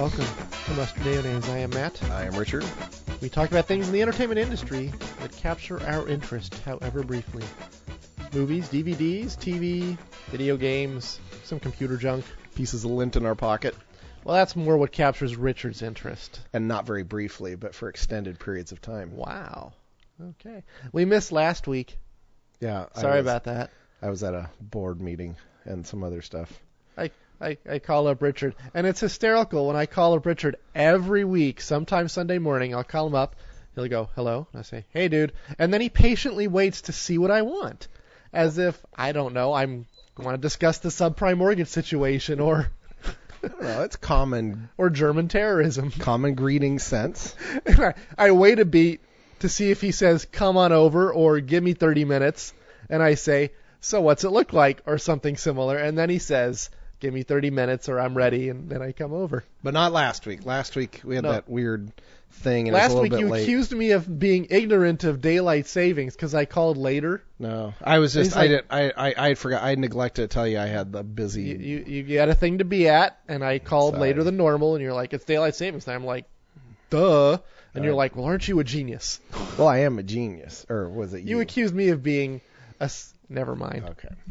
welcome to Mustard Mayonnaise. I am Matt. I am Richard. We talk about things in the entertainment industry that capture our interest, however briefly. Movies, DVDs, TV, video games, some computer junk. Pieces of lint in our pocket. Well, that's more what captures Richard's interest. And not very briefly, but for extended periods of time. Wow. Okay. We missed last week. Yeah. Sorry about that. I was at a board meeting and some other stuff. I call up Richard, and it's hysterical when I call up Richard every week. Sometime Sunday morning, I'll call him up. He'll go, hello, and I say, hey, dude. And then he patiently waits to see what I want, as if, I don't know, I want to discuss the subprime mortgage situation or... I don't know, it's common... or German terrorism. Common greeting sense. I wait a beat to see if he says, come on over, or give me 30 minutes. And I say, so what's it look like, or something similar. And then he says... give me 30 minutes or I'm ready, and then I come over. But not last week. Last week we had that weird thing, and last it was a week little bit you late. accused me of being ignorant of daylight savings because I called later. No, I was just Like, I forgot. I neglected to tell you I had the busy. You had a thing to be at, and I called later than normal, and you're like, it's daylight savings time. I'm like, duh. And you're like, well, aren't you a genius? Well, I am a genius, or was it you? You accused me of being never mind.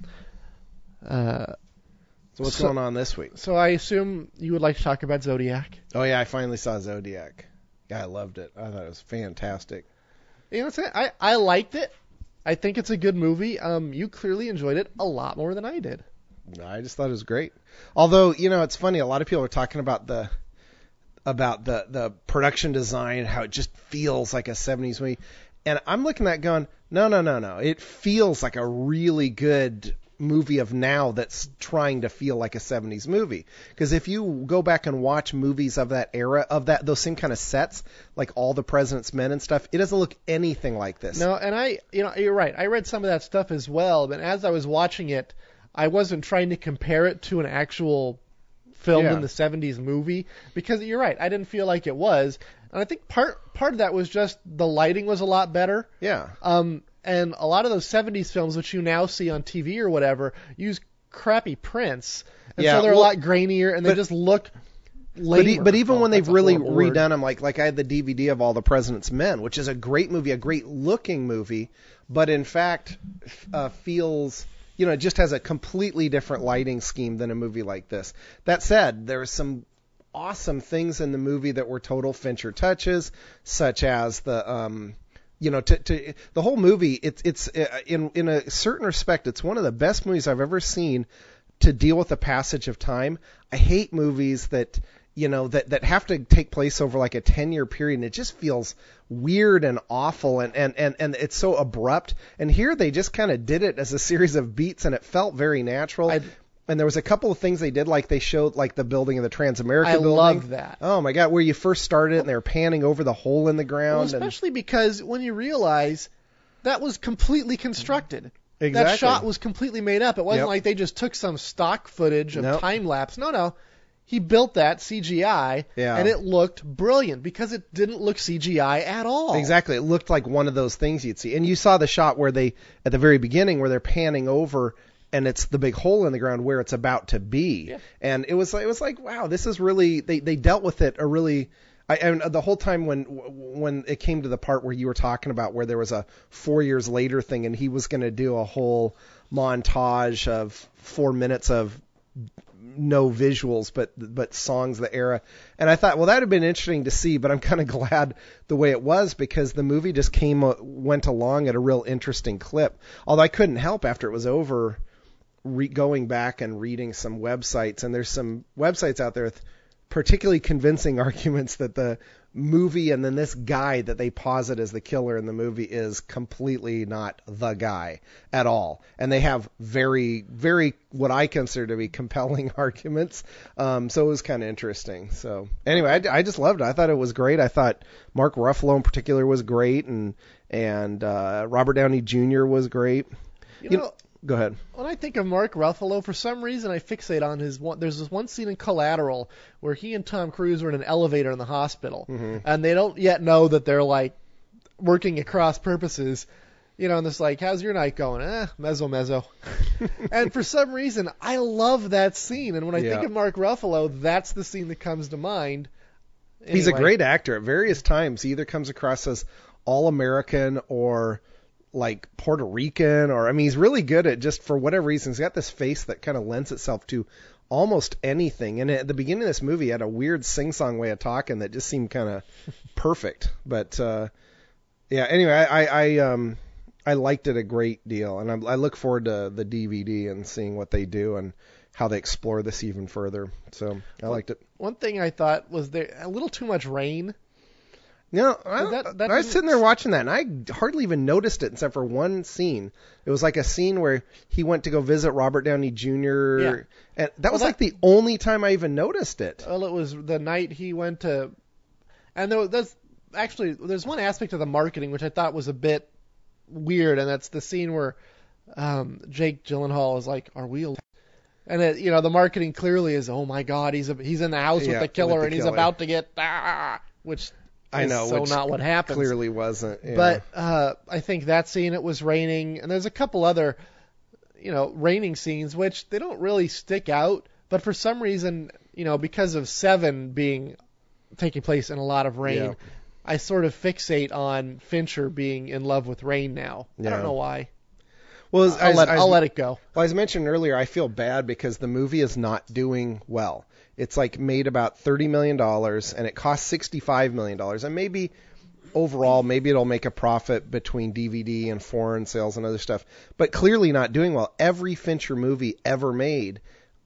Okay. So what's going on this week? So I assume you would like to talk about Zodiac. Oh, yeah, I finally saw Zodiac. Yeah, I loved it. I thought it was fantastic. You know what I'm saying? I liked it. I think it's a good movie. You clearly enjoyed it a lot more than I did. I just thought it was great. Although, you know, it's funny. A lot of people are talking about the production design, how it just feels like a 70s movie. And I'm looking at it going, no. It feels like a really good movie of now that's trying to feel like a 70s movie. Because if you go back and watch movies of that era, of those same kind of sets, like All the President's Men and stuff, it doesn't look anything like this. No, and you're right. I read some of that stuff as well, but as I was watching it, I wasn't trying to compare it to an actual film in the 70s movie, because you're right, I didn't feel like it was. And I think part of that was just the lighting was a lot better. Yeah. And a lot of those 70s films, which you now see on TV or whatever, use crappy prints. And so they're a lot grainier, and they just look lamer. But even when they've really redone them, like I had the DVD of All the President's Men, which is a great movie, a great looking movie, but in fact feels, you know, it just has a completely different lighting scheme than a movie like this. That said, there are some awesome things in the movie that were total Fincher touches, such as the... you know, to the whole movie, it's in a certain respect, it's one of the best movies I've ever seen to deal with the passage of time. I hate movies that, you know, that have to take place over like a 10-year period, and it just feels weird and awful, and it's so abrupt. And here they just kind of did it as a series of beats, and it felt very natural. And there was a couple of things they did, like they showed like the building of the Transamerica building. I love that. Oh my God, where you first started and they were panning over the hole in the ground. Well, especially because when you realize that was completely constructed. Exactly. That shot was completely made up. It wasn't like they just took some stock footage of time lapse. No. He built that CGI, and it looked brilliant because it didn't look CGI at all. Exactly. It looked like one of those things you'd see. And you saw the shot where they, at the very beginning, where they're panning over and it's the big hole in the ground where it's about to be. Yeah. And it was like, wow, this is really, they dealt with it and the whole time when it came to the part where you were talking about where there was a 4 years later thing, and he was going to do a whole montage of 4 minutes of no visuals, but songs of the era. And I thought, well, that would have been interesting to see, but I'm kind of glad the way it was, because the movie just went along at a real interesting clip. Although I couldn't help after it was over going back and reading some websites, and there's some websites out there with particularly convincing arguments that the movie and then this guy that they posit as the killer in the movie is completely not the guy at all. And they have very, very, what I consider to be compelling arguments. So it was kind of interesting. So anyway, I just loved it. I thought it was great. I thought Mark Ruffalo in particular was great, and Robert Downey Jr. was great. You know, go ahead. When I think of Mark Ruffalo, for some reason I fixate on there's this one scene in Collateral where he and Tom Cruise are in an elevator in the hospital, and they don't yet know that they're like working at cross purposes. and this like, how's your night going? Mezzo. And for some reason, I love that scene. And when I think of Mark Ruffalo, that's the scene that comes to mind. Anyway. He's a great actor. At various times, he either comes across as all-American or like Puerto Rican, or he's really good at, just for whatever reason, he's got this face that kind of lends itself to almost anything. And at the beginning of this movie, he had a weird sing-song way of talking that just seemed kind of perfect. But anyway, I liked it a great deal, and I look forward to the DVD and seeing what they do and how they explore this even further. So I liked it. One thing I thought was there a little too much rain. No, I was sitting there watching that, and I hardly even noticed it except for one scene. It was like a scene where he went to go visit Robert Downey Jr., and that was like the only time I even noticed it. Well, it was the night he went to, and there's one aspect of the marketing which I thought was a bit weird, and that's the scene where Jake Gyllenhaal is like, "Are we?" And the marketing clearly is, "Oh my God, he's in the house with the killer, and he's about to get which." I know, so which not what happens. Clearly wasn't. Yeah. But I think that scene, it was raining, and there's a couple other, raining scenes which they don't really stick out, but for some reason, because of Seven taking place in a lot of rain, I sort of fixate on Fincher being in love with rain now. I don't know why. Well, I'll let it go. Well, as mentioned earlier, I feel bad because the movie is not doing well. It's like made about $30 million, and it cost $65 million. And maybe overall, maybe it'll make a profit between DVD and foreign sales and other stuff. But clearly not doing well. Every Fincher movie ever made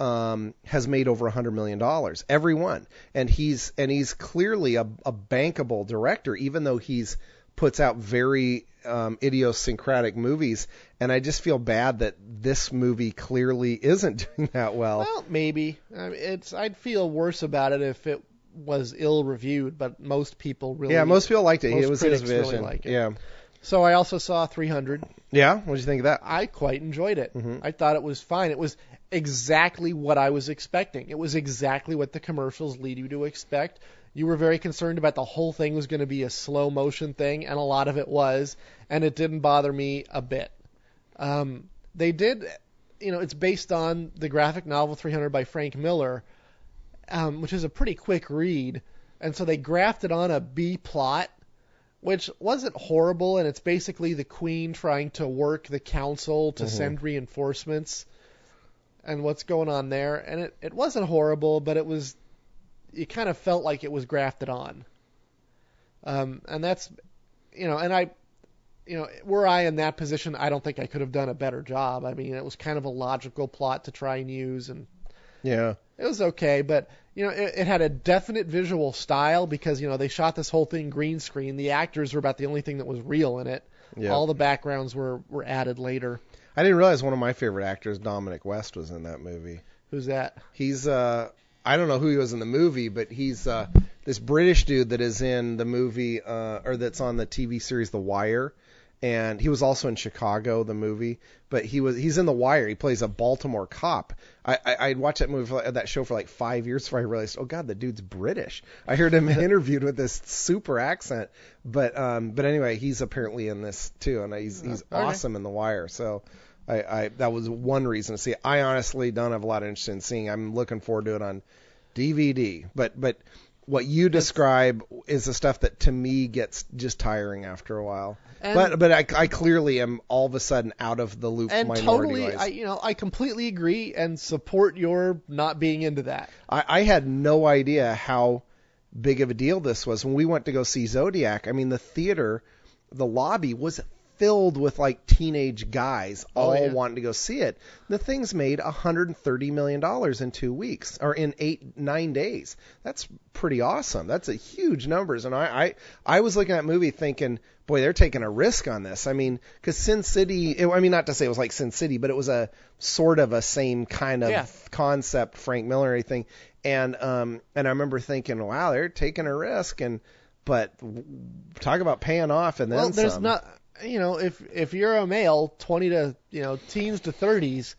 has made over $100 million. Every one. And he's clearly a bankable director, even though he's puts out very idiosyncratic movies, and I just feel bad that this movie clearly isn't doing that well. Well, maybe. I'd feel worse about it if it was ill-reviewed, but most people really... Yeah, most people liked it. It was his vision. Really like it. Yeah. So I also saw 300. Yeah? What did you think of that? I quite enjoyed it. Mm-hmm. I thought it was fine. It was exactly what I was expecting. It was exactly what the commercials lead you to expect. You were very concerned about the whole thing was going to be a slow motion thing, and a lot of it was, and it didn't bother me a bit. They did, it's based on the graphic novel 300 by Frank Miller, which is a pretty quick read, and so they grafted on a B plot, which wasn't horrible, and it's basically the Queen trying to work the council to send reinforcements, and what's going on there, and it wasn't horrible, but it kind of felt like it was grafted on. And that's, were I in that position, I don't think I could have done a better job. I mean, it was kind of a logical plot to try and use, and it was okay, but, it had a definite visual style because, they shot this whole thing green screen. The actors were about the only thing that was real in it. Yeah. All the backgrounds were added later. I didn't realize one of my favorite actors, Dominic West, was in that movie. Who's that? He's, I don't know who he was in the movie, but he's this British dude that is in the movie, or that's on the TV series The Wire, and he was also in Chicago, the movie. But he's in The Wire. He plays a Baltimore cop. I'd watched that show for like 5 years before I realized, oh God, the dude's British. I heard him interviewed with this super accent, but anyway, he's apparently in this too, and he's awesome in The Wire. So. That was one reason to see it. I honestly don't have a lot of interest in seeing. I'm looking forward to it on DVD. But what you describe is the stuff that to me gets just tiring after a while. But I clearly am all of a sudden out of the loop. And totally, I completely agree and support your not being into that. I had no idea how big of a deal this was when we went to go see Zodiac. I mean, the theater, the lobby was filled with like teenage guys all wanting to go see it. The thing's made $130 million in 2 weeks, or in 9 days. That's pretty awesome. That's a huge numbers. And I was looking at that movie thinking, boy, they're taking a risk on this. I mean, because Sin City, not to say it was like Sin City, but it was a sort of a same kind of concept, Frank Miller and everything. And I remember thinking, wow, they're taking a risk. But talk about paying off and then there's some. not. If you're a male, 20 to teens to 30s,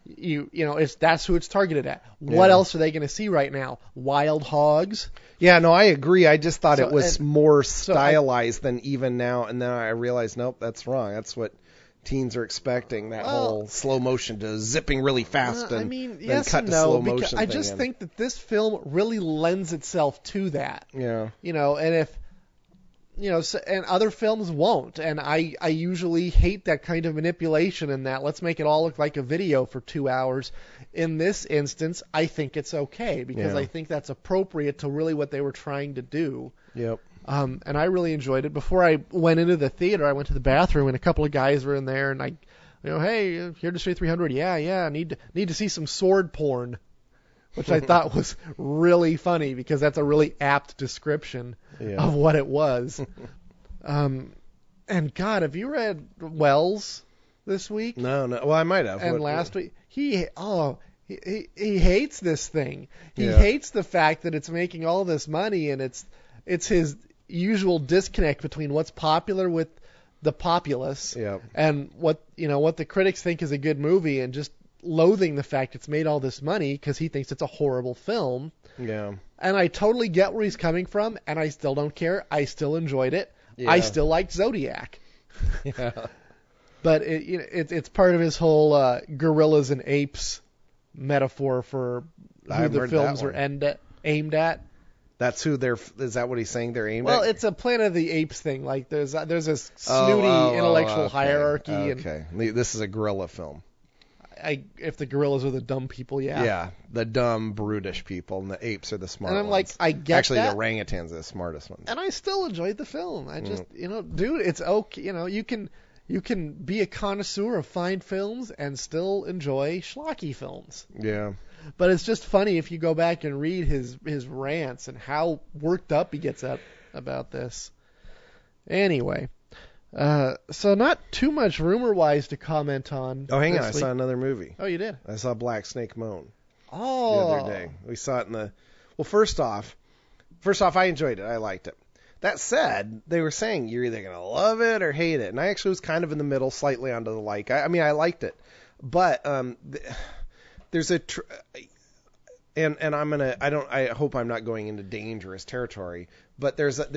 that's who it's targeted at. What else are they going to see right now? Wild Hogs? Yeah, no, I agree. I just thought it was more stylized than even now, and then I realized, nope, that's wrong. That's what teens are expecting, that whole slow motion to zipping really fast and then yes cut and to no, slow because motion. I just think that this film really lends itself to that. Yeah. And if and other films won't, and I usually hate that kind of manipulation in that let's make it all look like a video for 2 hours. In this instance, I think it's okay because I think that's appropriate to really what they were trying to do. Yep. And I really enjoyed it. Before I went into the theater, I went to the bathroom, and a couple of guys were in there, and hey, here to say 300, yeah, need to see some sword porn, which I thought was really funny because that's a really apt description of what it was. And God, have you read Wells this week? No. Well, I might have. And last week, he hates this thing. He hates the fact that it's making all this money, and it's his usual disconnect between what's popular with the populace and what the critics think is a good movie, and just loathing the fact it's made all this money because he thinks it's a horrible film. Yeah. And I totally get where he's coming from, and I still don't care. I still enjoyed it. Yeah. I still liked Zodiac. Yeah. But it's part of his whole gorillas and apes metaphor for who the films are aimed at. That's who is that what he's saying they're aimed at? Well, it's a Planet of the Apes thing. Like there's this snooty intellectual hierarchy. Okay. This is a gorilla film. If the gorillas are the dumb people, yeah. Yeah, the dumb, brutish people, and the apes are the smart ones. And I'm like, I get Actually, that. the orangutans are the smartest ones. And I still enjoyed the film. I just, dude, it's okay. You can be a connoisseur of fine films and still enjoy schlocky films. Yeah. But it's just funny if you go back and read his rants and how worked up he gets up about this. Anyway, so not too much rumor-wise to comment on. Oh, hang on. I saw another movie. Oh, you did? I saw Black Snake Moan the other other day. We saw it in the... Well, first off, I enjoyed it. I liked it. That said, they were saying you're either going to love it or hate it. And I actually was kind of in the middle, slightly onto the like. I mean, I liked it. But there's a... And I'm gonna. I hope I'm not going into dangerous territory. But there's a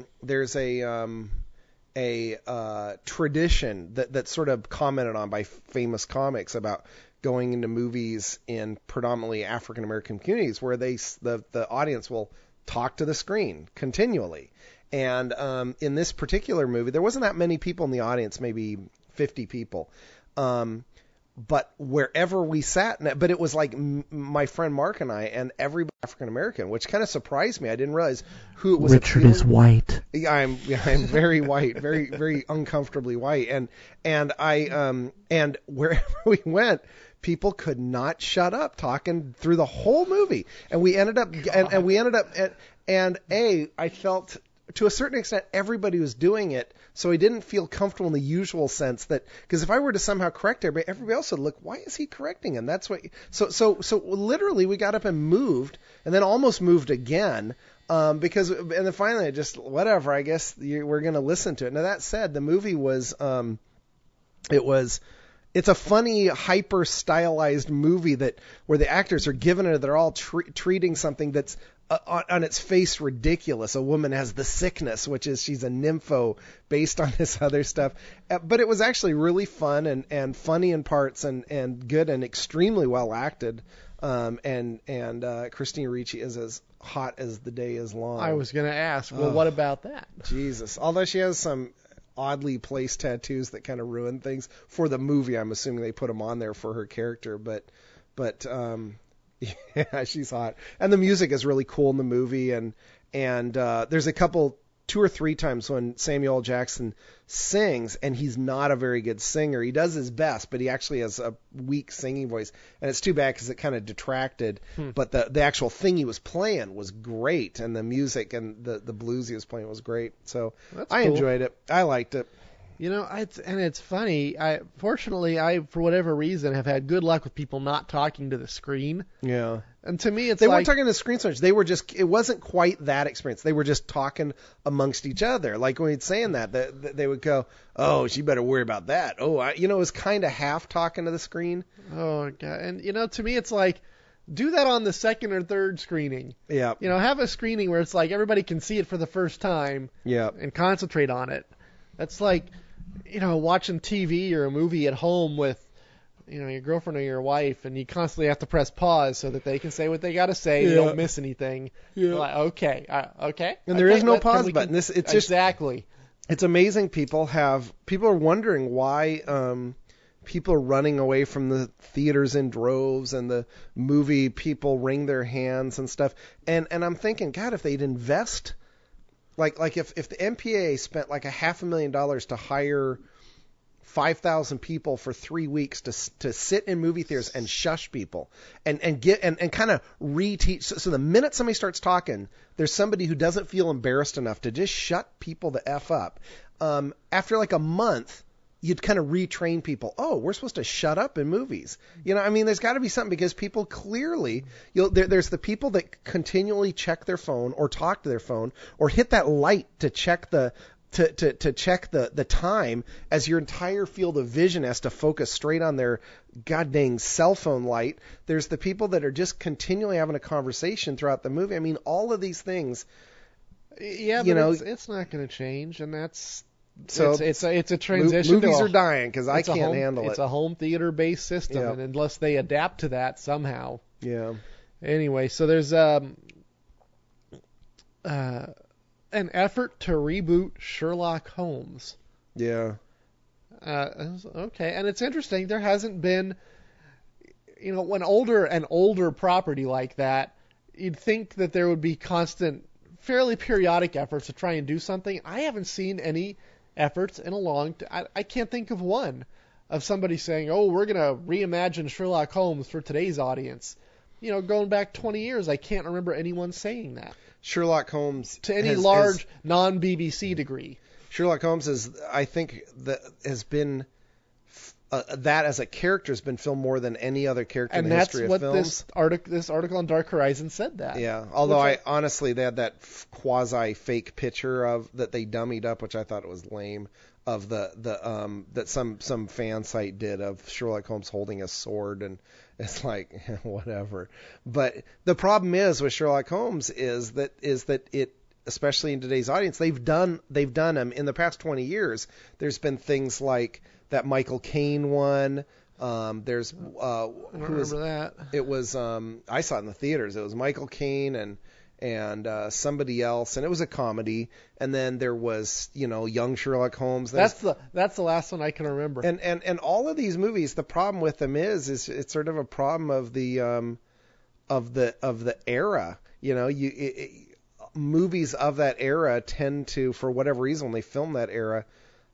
tradition that's sort of commented on by famous comics about going into movies in predominantly African American communities where the audience will talk to the screen continually. And in this particular movie, there wasn't that many people in the audience, maybe 50 people. But wherever we sat, but it was like my friend Mark and I and everybody African American, which kind of surprised me. I didn't realize who it was. Richard is white. Yeah, I'm very white, very very uncomfortably white, and wherever we went, people could not shut up talking through the whole movie, and we ended up I felt to a certain extent everybody was doing it. So I didn't feel comfortable in the usual sense that, because if I were to somehow correct everybody else would look, why is he correcting him? That's what. So literally we got up and moved, and then almost moved again, and then finally I just whatever. I guess we're going to listen to it. Now that said, the movie was, it's a funny, hyper stylized movie where the actors are given it. They're all treating something that's on its face ridiculous. A woman has the sickness, which is she's a nympho based on this other stuff. But it was actually really fun and funny in parts and good and extremely well acted. And Christina Ricci is as hot as the day is long. I was going to ask, well, what about that? Jesus. Although she has some oddly placed tattoos that kind of ruin things for the movie. I'm assuming they put them on there for her character, but yeah, she's hot. And the music is really cool in the movie, and there's a couple 2 or 3 times when Samuel L. Jackson sings, and he's not a very good singer. He does his best, but he actually has a weak singing voice, and it's too bad because it kind of detracted. But the actual thing he was playing was great, and the music and the blues he was playing was great. So I enjoyed it. I liked it. It's funny. Fortunately, for whatever reason, have had good luck with people not talking to the screen. Yeah. And to me, they weren't talking to the screen so much. They were just, it wasn't quite that experience. They were just talking amongst each other. Like when he'd saying that, they would go, oh, she better worry about that. Oh, it was kind of half talking to the screen. Oh, God. And, to me, it's like, do that on the second or third screening. Yeah. Have a screening where it's like everybody can see it for the first time. Yeah. And concentrate on it. That's like, watching TV or a movie at home with, your girlfriend or your wife, and you constantly have to press pause so that they can say what they got to say. Yeah. You don't miss anything. Yeah. You're like, okay. And there is no pause button. It's just exactly. It's amazing. People are wondering why people are running away from the theaters in droves, and the movie people wring their hands and stuff. And I'm thinking, God, if they'd invest, like if the MPAA spent like $500,000 to hire 5,000 people for 3 weeks to sit in movie theaters and shush people and kind of reteach. So the minute somebody starts talking, there's somebody who doesn't feel embarrassed enough to just shut people the F up. After like a month, you'd kind of retrain people. Oh, we're supposed to shut up in movies. There's got to be something, because people clearly, there's the people that continually check their phone or talk to their phone or hit that light to check the time, as your entire field of vision has to focus straight on their goddamn cell phone light. There's the people that are just continually having a conversation throughout the movie. I mean, all of these things. Yeah, but it's not going to change, and that's so it's a transition. Movies are dying because I can't handle it. It's a home theater based system, and unless they adapt to that somehow. Yeah. Anyway, so there's an effort to reboot Sherlock Holmes. Yeah. Okay, and it's interesting. There hasn't been, an older property like that, you'd think that there would be constant, fairly periodic efforts to try and do something. I haven't seen any efforts in a long time. I can't think of one of somebody saying, "Oh, we're gonna reimagine Sherlock Holmes for today's audience." Going back 20 years, I can't remember anyone saying that. Sherlock Holmes to any large non-BBC degree. Sherlock Holmes has been that as a character has been filmed more than any other character in the history of films. And that's what this article on Dark Horizon said that. Yeah, although honestly they had that quasi fake picture that they dummied up, which I thought was lame, of that some fan site did of Sherlock Holmes holding a sword, and it's like whatever. But the problem is with Sherlock Holmes is that it, especially in today's audience, they've done them in the past 20 years. There's been things like that Michael Caine one. There's I don't remember that. It was I saw it in the theaters. It was Michael Caine and somebody else, and it was a comedy. And then there was young Sherlock Holmes. That's the last one I can remember. And all of these movies, the problem with them is it's sort of a problem of the era. Movies of that era tend to, for whatever reason, when they film that era,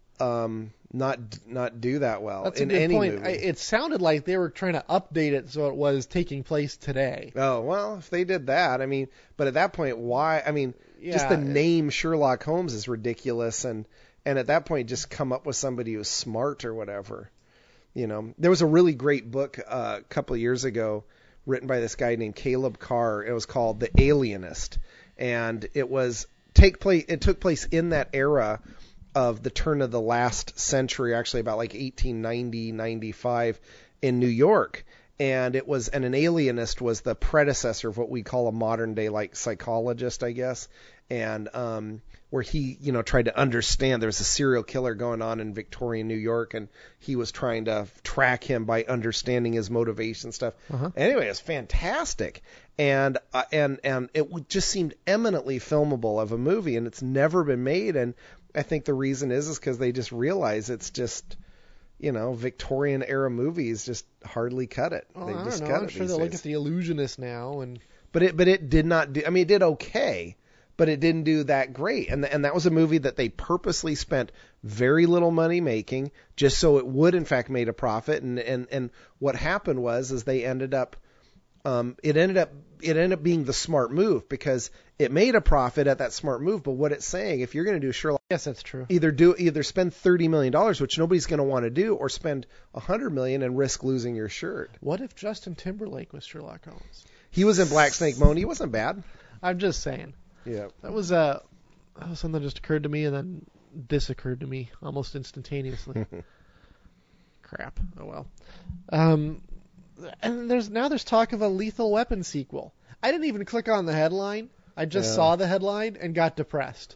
not do that well. That's in a good any point. movie. It sounded like they were trying to update it so it was taking place today. Oh, well, if they did that, but at that point, why? Just the name Sherlock Holmes is ridiculous, and at that point, just come up with somebody who's smart or whatever. There was a really great book a couple of years ago written by this guy named Caleb Carr. It was called The Alienist, and it took place in that era of the turn of the last century, actually about like 1890, 95 in New York. And an alienist was the predecessor of what we call a modern day like psychologist, I guess. And where he, tried to understand, there was a serial killer going on in Victorian New York, and he was trying to track him by understanding his motivation stuff. Uh-huh. Anyway, it's fantastic. And it just seemed eminently filmable of a movie, and it's never been made. And I think the reason is because they just realize it's just, Victorian era movies just hardly cut it. Well, I don't know. I'm sure they'll look at The Illusionist now, but it did not do. It did okay, but it didn't do that great. And that was a movie that they purposely spent very little money making, just so it would in fact made a profit. And what happened was they ended up. It ended up being the smart move, because it made a profit at that smart move. But what it's saying, if you're going to do Sherlock, yes, that's true. Either spend $30 million, which nobody's going to want to do, or spend $100 million and risk losing your shirt. What if Justin Timberlake was Sherlock Holmes? He was in Black Snake Moan. He wasn't bad. I'm just saying. Yeah. That was something that just occurred to me, and then this occurred to me almost instantaneously. Crap. Oh well. And there's talk of a Lethal Weapon sequel. I didn't even click on the headline. I just saw the headline and got depressed.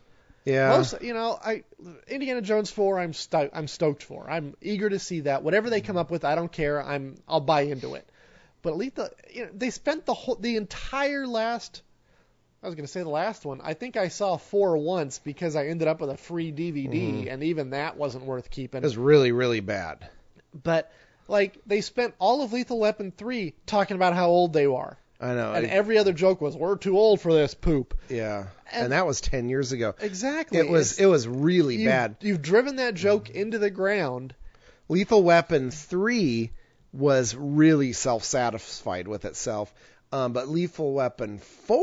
Yeah. Indiana Jones 4, I'm stoked for. I'm eager to see that. Whatever they come up with, I don't care. I'll buy into it. But they spent the entire last. I was going to say the last one. I think I saw 4 once because I ended up with a free DVD, and even that wasn't worth keeping. It was really, really bad. But they spent all of Lethal Weapon 3 talking about how old they are. I know. And every other joke was, we're too old for this poop. Yeah. And that was 10 years ago. Exactly. It was really bad. You've driven that joke into the ground. Lethal Weapon 3 was really self-satisfied with itself. But Lethal Weapon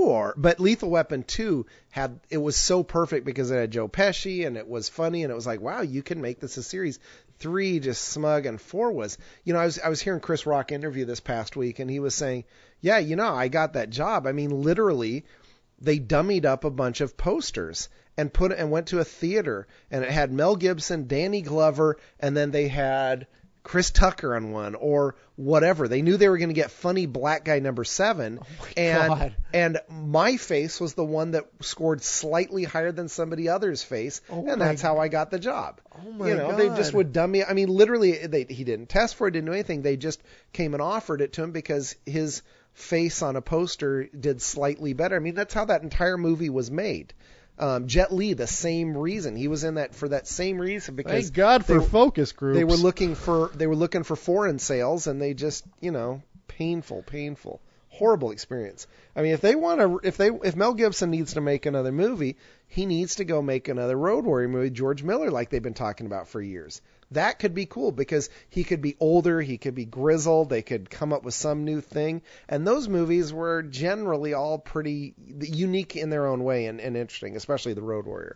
2 it was so perfect because it had Joe Pesci and it was funny and it was like, wow, you can make this a series. 3 just smug, and 4 was, I was hearing Chris Rock interview this past week, and he was saying, yeah, I got that job. I mean, literally, they dummied up a bunch of posters and went to a theater, and it had Mel Gibson, Danny Glover, and then they had Chris Tucker on one or whatever. They knew they were going to get funny black guy number 7. God. And my face was the one that scored slightly higher than somebody else's face. And that's how I got the job. Oh my God. They just would dummy. I mean, literally, he didn't test for it, didn't do anything. They just came and offered it to him because his face on a poster did slightly better. I mean, that's how that entire movie was made. Jet Li, the same reason. He was in that for that same reason because thank God for focus groups. They were looking for foreign sales, and they just, painful, horrible experience. I mean, if Mel Gibson needs to make another movie, he needs to go make another Road Warrior movie, George Miller, like they've been talking about for years. That could be cool because he could be older, he could be grizzled, they could come up with some new thing. And those movies were generally all pretty unique in their own way and interesting, especially the Road Warrior.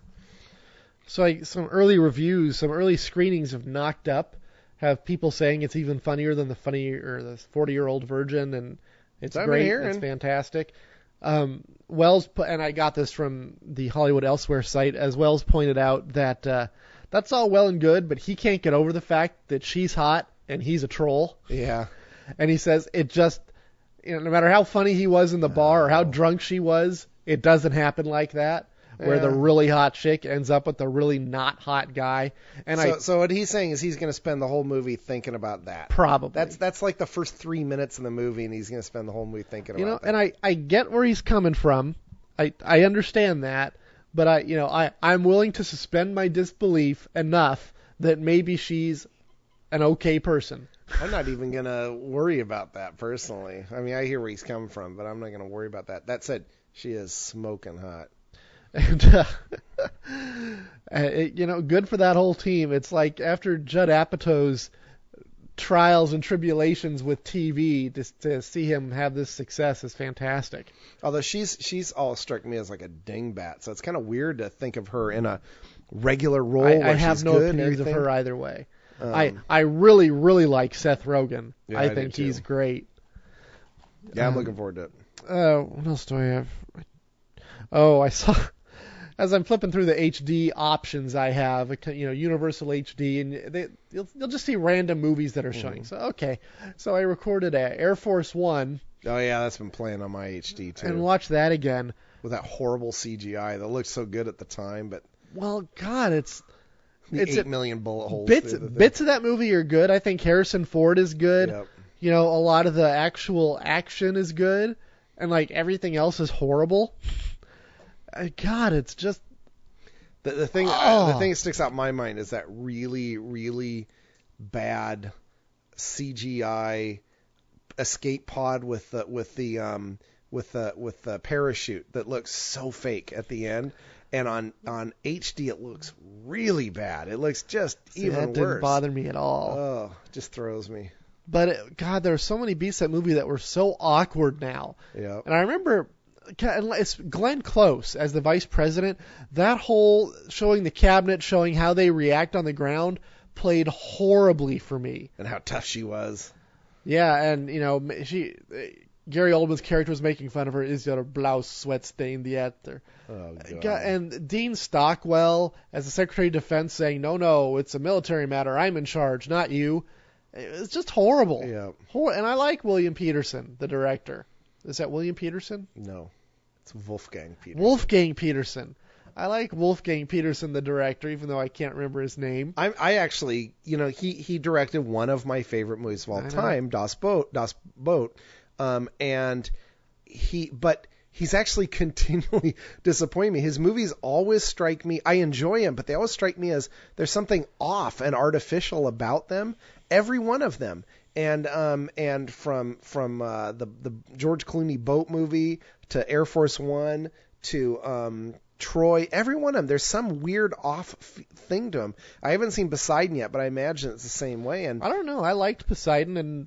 So some early reviews, some early screenings of Knocked Up have people saying it's even funnier than the 40-year-old virgin, and it's great, it's fantastic. Wells, and I got this from the Hollywood Elsewhere site, as Wells pointed out that that's all well and good, but he can't get over the fact that she's hot and he's a troll. Yeah. And he says it just, no matter how funny he was in the bar or how drunk she was, it doesn't happen like that, where the really hot chick ends up with the really not hot guy. And so what he's saying is he's going to spend the whole movie thinking about that. Probably. That's like the first 3 minutes in the movie, and he's going to spend the whole movie thinking about that. And I get where he's coming from. I understand that. But I'm willing to suspend my disbelief enough that maybe she's an okay person. I'm not even going to worry about that personally. I mean, I hear where he's coming from, but I'm not going to worry about that. That said, she is smoking hot. And, good for that whole team. It's like after Judd Apatow's trials and tribulations with TV, just to see him have this success is fantastic. Although she's all struck me as like a dingbat, so it's kind of weird to think of her in a regular role. I have no opinions of her either way. I really, really like Seth Rogen. Yeah, I think he's great. Yeah, I'm looking forward to it. What else do I have? Oh, I saw, as I'm flipping through the HD options I have, Universal HD, and you'll just see random movies that are showing. So, okay. So I recorded Air Force One. Oh, yeah, that's been playing on my HD, too. And watched that again. With that horrible CGI that looked so good at the time, but... Well, God, it's 8 million bullet holes. Bits of that movie are good. I think Harrison Ford is good. Yep. A lot of the actual action is good. And, everything else is horrible. God, it's just... The thing that sticks out in my mind is that really, really bad CGI escape pod with the parachute that looks so fake at the end. And on HD, it looks really bad. It looks just even worse. That didn't bother me at all. Oh, it just throws me. But, God, there are so many beats in that movie that were so awkward now. Yeah. And I remember... It's Glenn Close as the vice president. That whole showing the cabinet, showing how they react on the ground, played horribly for me. And how tough she was. Yeah, and Gary Oldman's character was making fun of her. Is your blouse sweat stained yet? Oh, God. And Dean Stockwell as the Secretary of Defense saying, "No, it's a military matter. I'm in charge, not you." It's just horrible. Yeah. And I like William Peterson, the director. Is that William Peterson? No. It's Wolfgang Peterson. Wolfgang Peterson. I like Wolfgang Peterson, the director, even though I can't remember his name. I actually, he directed one of my favorite movies of all time, Das Boot, and he's actually continually disappointing me. His movies always strike me. I enjoy them, but they always strike me as there's something off and artificial about them. Every one of them. And from the George Clooney boat movie to Air Force One to Troy, every one of them, there's some weird off thing to them. I haven't seen Poseidon yet, but I imagine it's the same way. And I don't know. I liked Poseidon, and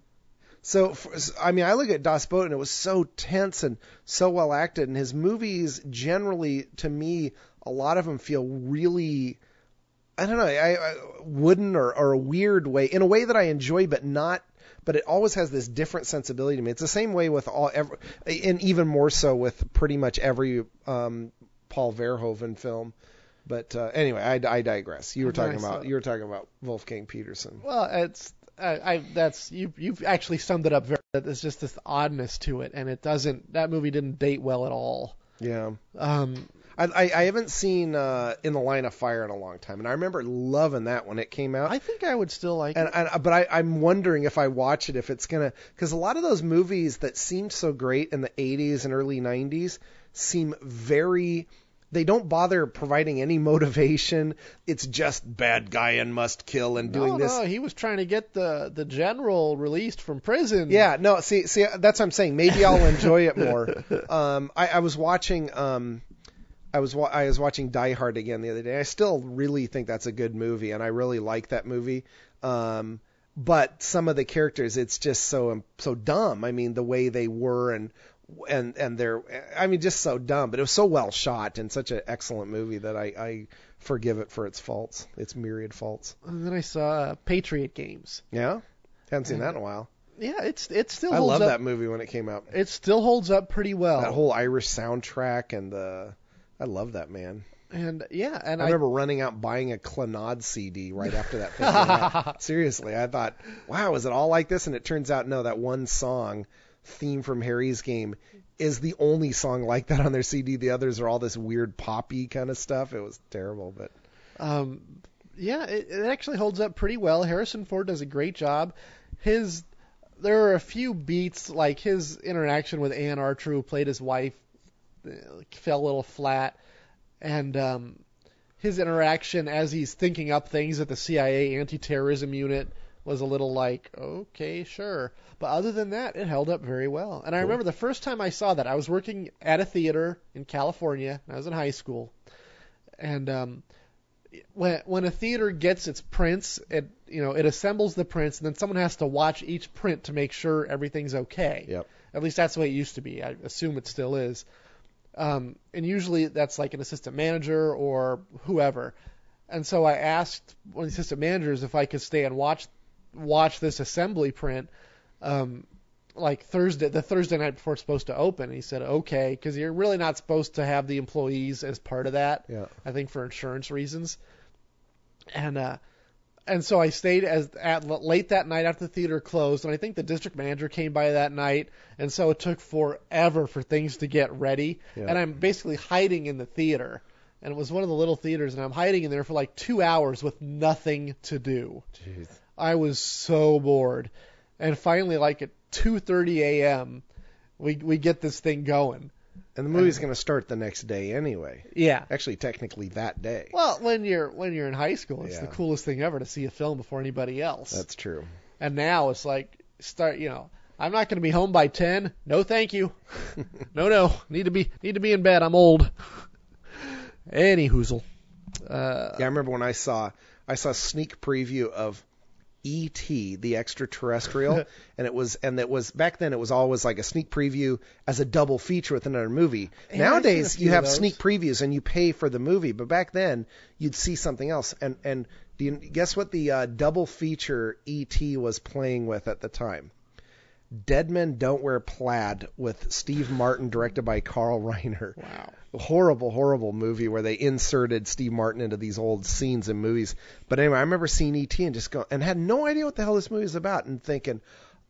I look at Das Boot, and it was so tense and so well acted. And his movies, generally, to me, a lot of them feel really, I don't know, wooden or a weird way, in a way that I enjoy, but it always has this different sensibility to me. It's the same way with and even more so with pretty much every Paul Verhoeven film. But anyway, I digress. You were talking about Wolfgang Peterson. Well, you've actually summed it up very. There's just this oddness to it, and that movie didn't date well at all. Yeah. I haven't seen In the Line of Fire in a long time, and I remember loving that when it came out. I think I would still like it. But I'm wondering if I watch it, if it's gonna, because a lot of those movies that seemed so great in the 80s and early 90s seem they don't bother providing any motivation. It's just bad guy and must kill and doing this. No, he was trying to get the general released from prison. Yeah, no, see, that's what I'm saying. Maybe I'll enjoy it more. I was watching. I was watching Die Hard again the other day. I still really think that's a good movie, and I really like that movie. But some of the characters, it's just so dumb. I mean, the way they were and they're, just so dumb. But it was so well shot and such an excellent movie that I forgive it for its faults, its myriad faults. And then I saw Patriot Games. Yeah, haven't seen that in a while. Yeah, it still holds up. I love that movie when it came out. It still holds up pretty well. That whole Irish soundtrack and I love that, man. And yeah, and I remember running out and buying a Clannad CD right after that thing came out. Seriously, I thought, wow, is it all like this? And it turns out, no, that one song, Theme from Harry's Game, is the only song like that on their CD. The others are all this weird poppy kind of stuff. It was terrible, but yeah, it actually holds up pretty well. Harrison Ford does a great job. There are a few beats, like his interaction with Anne Archer, who played his wife, fell a little flat, and his interaction as he's thinking up things at the CIA anti-terrorism unit was a little like, okay, sure. But other than that, it held up very well. And I remember the first time I saw that, I was working at a theater in California. I was in high school. And when a theater gets its prints, it assembles the prints, and then someone has to watch each print to make sure everything's okay. Yep. At least that's the way it used to be. I assume it still is. And usually that's like an assistant manager or whoever. And so I asked one of the assistant managers if I could stay and watch this assembly print, like the Thursday night before it's supposed to open. And he said, okay, because you're really not supposed to have the employees as part of that. Yeah. I think for insurance reasons. And so I stayed late that night after the theater closed, and I think the district manager came by that night, and so it took forever for things to get ready. Yeah. And I'm basically hiding in the theater, and it was one of the little theaters, and I'm hiding in there for like 2 hours with nothing to do. Jeez. I was so bored. And finally, like at 2:30 a.m., we get this thing going. And the movie's going to start the next day anyway. Yeah. Actually, technically that day. Well, when you're in high school, it's the coolest thing ever to see a film before anybody else. That's true. And now it's like I'm not going to be home by 10. No, thank you. No. Need to be in bed. I'm old. Any hoozle. I remember when I saw a sneak preview of E.T., the extraterrestrial, and it was back then it was always like a sneak preview as a double feature with another movie. Yeah, nowadays you have sneak previews and you pay for the movie, but back then you'd see something else. And do you guess what the double feature E.T. was playing with at the time? Dead Men Don't Wear Plaid with Steve Martin, directed by Carl Reiner. Wow. Horrible, horrible movie where they inserted Steve Martin into these old scenes in movies. But anyway, I remember seeing E.T. and had no idea what the hell this movie is about and thinking,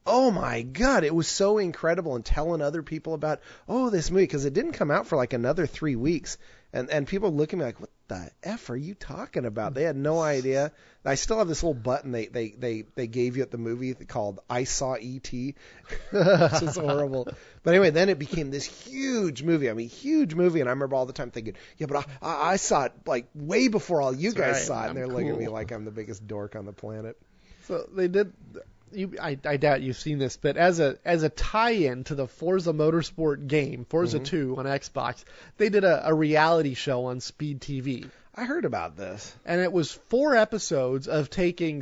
oh my God, it was so incredible, and telling other people about, this movie, because it didn't come out for like another 3 weeks. And people look at me like, what the F are you talking about? They had no idea. I still have this little button they gave you at the movie called I Saw E.T., which is horrible. But anyway, then it became this huge movie. I mean, huge movie. And I remember all the time thinking, yeah, but I saw it like way before all you guys saw it. And they're looking at me like I'm the biggest dork on the planet. So they did. I doubt you've seen this, but as a tie-in to the Forza Motorsport game, Forza 2 on Xbox, they did a reality show on Speed TV. I heard about this. And it was 4 episodes of taking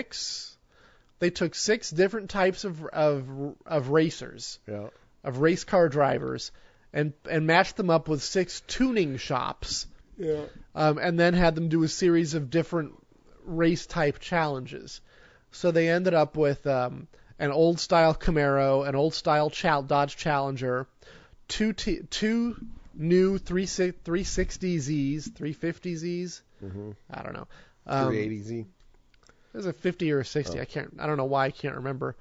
they took 6 different types of racers, of race car drivers, and matched them up with 6 tuning shops. Yeah. And then had them do a series of different race type challenges. So they ended up with an old style Camaro, an old style Dodge Challenger, two new 360Zs, 350Zs. I don't know. 380Z. There's a 50 or a 60. I don't know why I can't remember.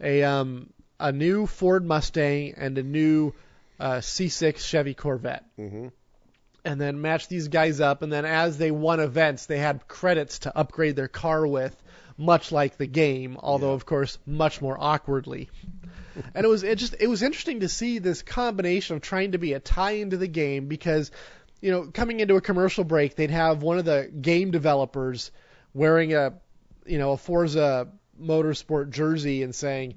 A new Ford Mustang and a new C6 Chevy Corvette. And then matched these guys up, and then as they won events, they had credits to upgrade their car with, much like the game, although of course much more awkwardly. And it was interesting to see this combination of trying to be a tie into the game, because coming into a commercial break, they'd have one of the game developers wearing a Forza Motorsport jersey and saying,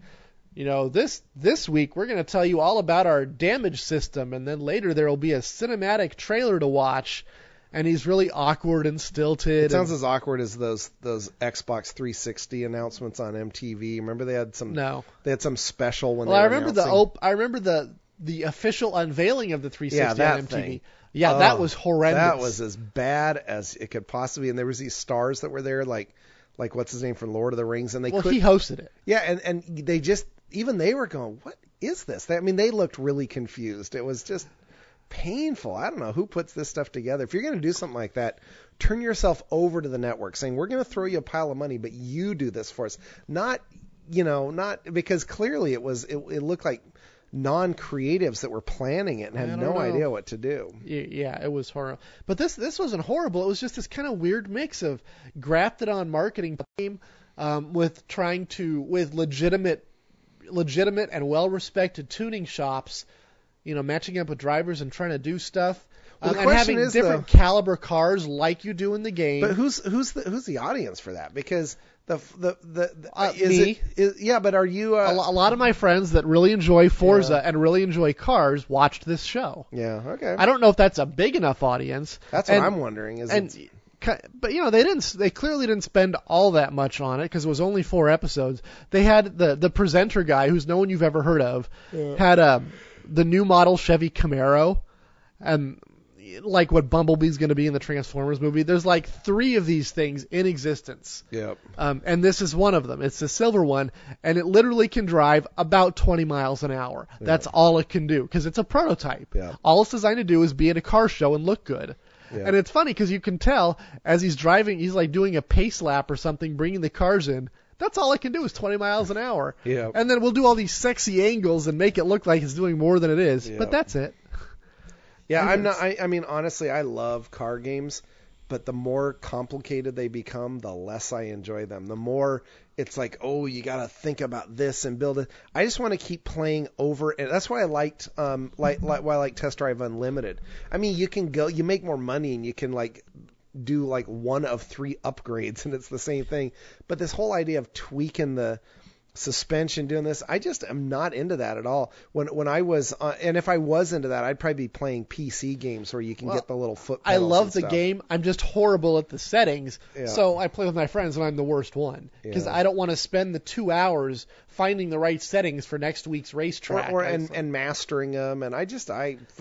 this week we're going to tell you all about our damage system, and then later there will be a cinematic trailer to watch. And he's really awkward and stilted. It sounds as awkward as those Xbox 360 announcements on MTV. Remember they had some special when they were announcing. I remember the official unveiling of the 360 on MTV. Thing. Yeah, that was horrendous. That was as bad as it could possibly be. And there was these stars that were there, like what's his name from Lord of the Rings, and he hosted it. Yeah, and they just, even they were going, what is this? They looked really confused. It was just painful. I don't know who puts this stuff together. If you're going to do something like that, turn yourself over to the network saying, we're going to throw you a pile of money, but you do this for us. Not because clearly it looked like non-creatives that were planning it and had no idea what to do. Yeah, it was horrible. But this wasn't horrible. It was just this kind of weird mix of grafted on marketing with legitimate and well-respected tuning shops, matching up with drivers and trying to do stuff, and having different caliber cars like you do in the game. But who's the audience for that? Because me. But are you a lot of my friends that really enjoy Forza and really enjoy cars watched this show. Yeah, okay. I don't know if that's a big enough audience. That's what I'm wondering. But they clearly didn't spend all that much on it because it was only 4 episodes. They had the presenter guy, who's no one you've ever heard of, had the new model Chevy Camaro, and like what Bumblebee's going to be in the Transformers movie. There's like 3 of these things in existence. Yep. And this is one of them. It's the silver one, and it literally can drive about 20 miles an hour. Yep. That's all it can do because it's a prototype. Yep. All it's designed to do is be at a car show and look good. Yep. And it's funny because you can tell as he's driving, he's like doing a pace lap or something, bringing the cars in. That's all it can do is 20 miles an hour. Yep. And then we'll do all these sexy angles and make it look like it's doing more than it is. Yep. But that's it. Yeah, I mean, honestly, I love car games, but the more complicated they become, the less I enjoy them. The more it's like, you got to think about this and build it. I just want to keep playing over, and that's why I liked, why I like Test Drive Unlimited. I mean, you make more money, and you can do one of 3 upgrades, and it's the same thing. But this whole idea of tweaking the suspension, doing this, I just am not into that at all. When I was, and if I was into that, I'd probably be playing PC games where you can get the little foot pedals. I love the game. I'm just horrible at the settings. Yeah. So I play with my friends, and I'm the worst one because I don't want to spend the 2 hours finding the right settings for next week's racetrack and mastering them. And I'm just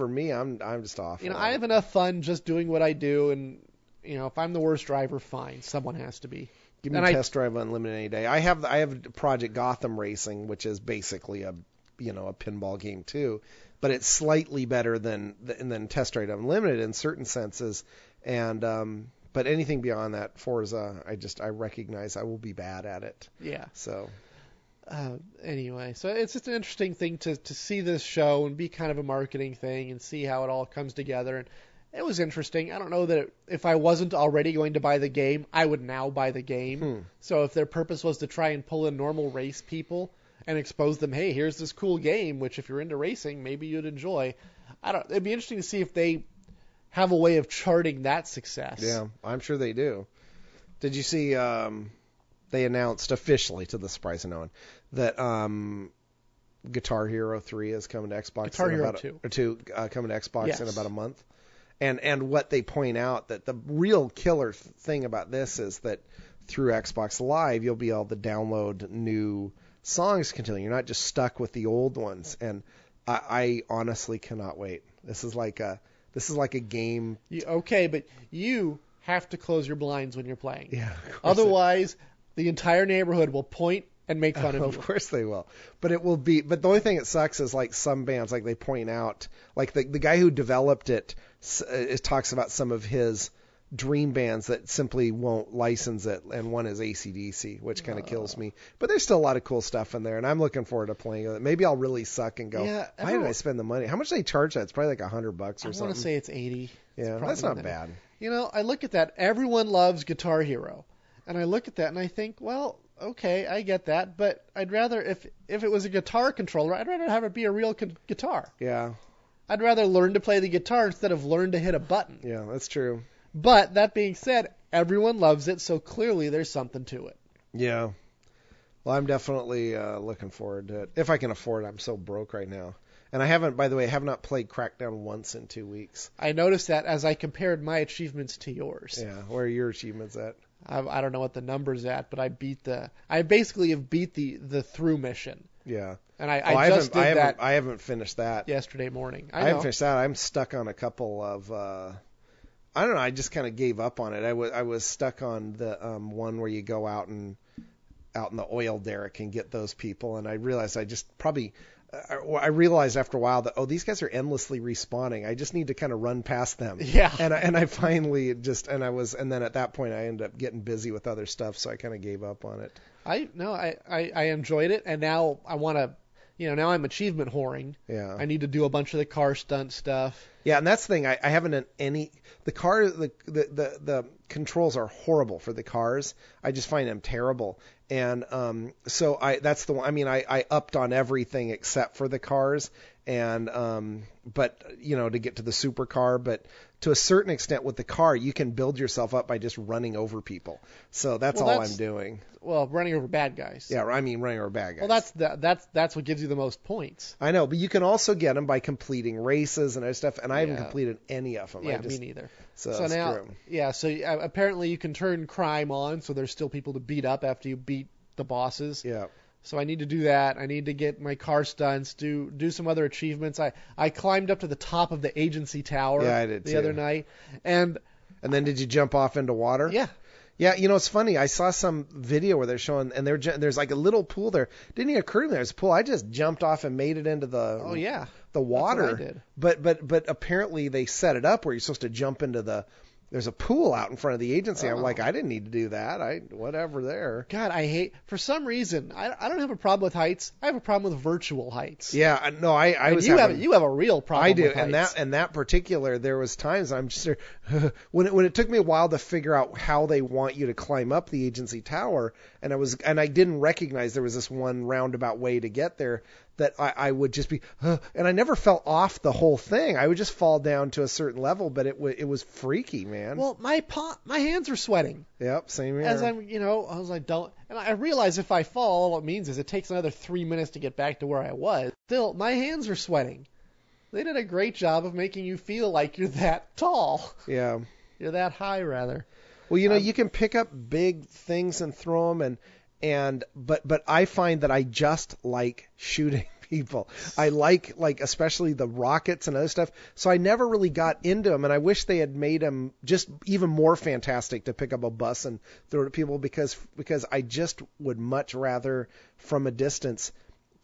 awful. I have enough fun just doing what I do, and if I'm the worst driver, fine. Someone has to be. Give me Test Drive Unlimited any day. I have Project Gotham Racing, which is basically a pinball game too, but it's slightly better than Test Drive Unlimited in certain senses. And but anything beyond that, Forza, I recognize I will be bad at it. Yeah. So. Anyway, so it's just an interesting thing to see this show and be kind of a marketing thing and see how it all comes together. And it was interesting. I don't know that if I wasn't already going to buy the game, I would now buy the game. So if their purpose was to try and pull in normal race people and expose them, hey, here's this cool game, which if you're into racing, maybe you'd enjoy. It'd be interesting to see if they have a way of charting that success. Yeah, I'm sure they do. Did you see they announced officially, to the surprise of no one, that Guitar Hero 3 is coming to Xbox. Guitar Hero 2 coming to Xbox Yes. in about a month. And what they point out, that the real killer thing about this is that through Xbox Live, you'll be able to download new songs continually. You're not just stuck with the old ones. And I honestly cannot wait. This is like a game. Okay, but you have to close your blinds when you're playing. Yeah. Otherwise, the entire neighborhood will point and make fun of you. Of course they will. But it will be. But the only thing that sucks is like some bands, like they point out, like the guy who developed it talks about some of his dream bands that simply won't license it, and one is AC/DC, which kind of kills me. But there's still a lot of cool stuff in there, and I'm looking forward to playing it. Maybe I'll really suck and go, why did I spend the money? How much do they charge that? It's probably like $100 or something. I want to say it's 80. Yeah, that's not bad. You know, I look at that. Everyone loves Guitar Hero. And I look at that and I think, well, okay, I get that, but I'd rather, if it was a guitar controller, I'd rather have it be a real guitar. Yeah. I'd rather learn to play the guitar instead of learn to hit a button. Yeah, that's true. But that being said, everyone loves it, so clearly there's something to it. Yeah. Well, I'm definitely looking forward to it. If I can afford it. I'm so broke right now. And I haven't, by the way, have not played Crackdown once in 2 weeks. I noticed that as I compared my achievements to yours. Yeah, where are your achievements at? I don't know what the number's at, but I basically have beat the through mission. Yeah. And I just did that. I haven't finished that yesterday morning. I haven't finished that. I'm stuck on a couple of. I don't know. I just kind of gave up on it. I was stuck on the one where you go out in the oil derrick and get those people, and I realized I realized after a while that, these guys are endlessly respawning. I just need to kind of run past them. Yeah. And I finally and then at that point I ended up getting busy with other stuff, so I kind of gave up on it. I enjoyed it, and now I want to, now I'm achievement whoring. Yeah. I need to do a bunch of the car stunt stuff. Yeah, and that's the thing. I haven't done any. The controls are horrible for the cars. I just find them terrible. And so that's the one. I mean, I upped on everything except for the cars, and but to get to the supercar. But to a certain extent, with the car, you can build yourself up by just running over people. So that's all I'm doing. Well, running over bad guys. Yeah, I mean running over bad guys. Well, that's what gives you the most points. I know, but you can also get them by completing races and other stuff, and I haven't completed any of them. Yeah, me neither. So now, so apparently you can turn crime on, so there's still people to beat up after you beat the bosses. Yeah. So I need to do that. I need to get my car stunts, do some other achievements. I climbed up to the top of the agency tower the other night. And then did you jump off into water? Yeah. Yeah, it's funny. I saw some video where they're showing, and there's like a little pool there. Didn't even occur to me there's a pool. I just jumped off and made it into the the water. That's what I did. But apparently they set it up where you're supposed to jump into there's a pool out in front of the agency. I'm like, I didn't need to do that. Whatever there. God, for some reason, I don't have a problem with heights. I have a problem with virtual heights. Yeah, no, you have a real problem. I do, with heights. and that particular, there was times I'm just when it took me a while to figure out how they want you to climb up the agency tower, and I didn't recognize there was this one roundabout way to get there. That I would just be, and I never fell off the whole thing. I would just fall down to a certain level, but it was freaky, man. Well, my hands are sweating. Yep, same here. As I was like, don't, and I realize if I fall, all it means is it takes another 3 minutes to get back to where I was. Still, my hands are sweating. They did a great job of making you feel like you're that tall. Yeah. You're that high, rather. Well, you can pick up big things and throw them, but I find that I just like shooting people. I like especially the rockets and other stuff. So I never really got into them, and I wish they had made them just even more fantastic to pick up a bus and throw it at people, because I just would much rather from a distance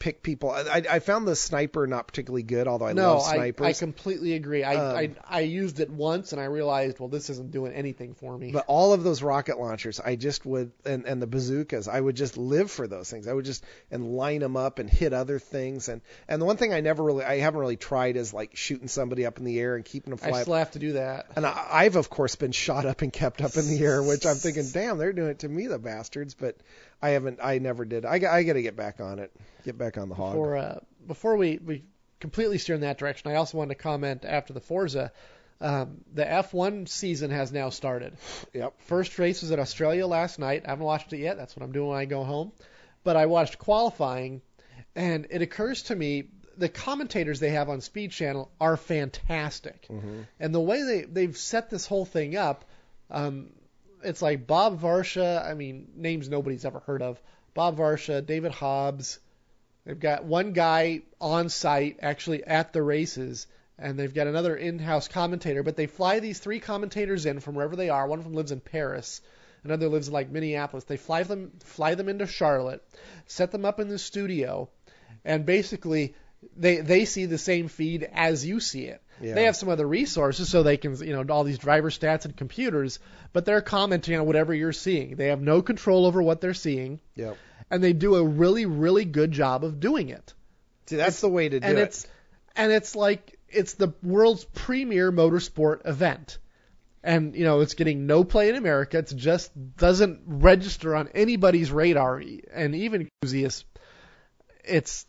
pick people. I found the sniper not particularly good, although I love snipers. I completely agree. I used it once and I realized, well, this isn't doing anything for me. But all of those rocket launchers, I just would, and the bazookas, I would just live for those things. I would just and line them up and hit other things. And the one thing I haven't really tried is like shooting somebody up in the air and keeping them fly. I still have to do that. And I've of course been shot up and kept up in the air, which I'm thinking, damn, they're doing it to me, the bastards. But I never did. I got to get back on it. Get back on the hog. Before we completely steer in that direction, I also wanted to comment after the Forza. The F1 season has now started. Yep. First race was in Australia last night. I haven't watched it yet. That's what I'm doing when I go home. But I watched qualifying, and it occurs to me the commentators they have on Speed Channel are fantastic. Mm-hmm. And the way they've set this whole thing up, it's like Bob Varsha, I mean, names nobody's ever heard of. Bob Varsha, David Hobbs. They've got one guy on site actually at the races, and they've got another in-house commentator. But they fly these three commentators in from wherever they are. One of them lives in Paris. Another lives in like Minneapolis. They fly them into Charlotte, set them up in the studio, and basically they see the same feed as you see it. Yeah. They have some other resources so they can, all these driver stats and computers, but they're commenting on whatever you're seeing. They have no control over what they're seeing. Yep. And they do a really, really good job of doing it. See, that's the way to do it. And it's like it's the world's premier motorsport event. And, it's getting no play in America. It just doesn't register on anybody's radar. And even enthusiasts, it's,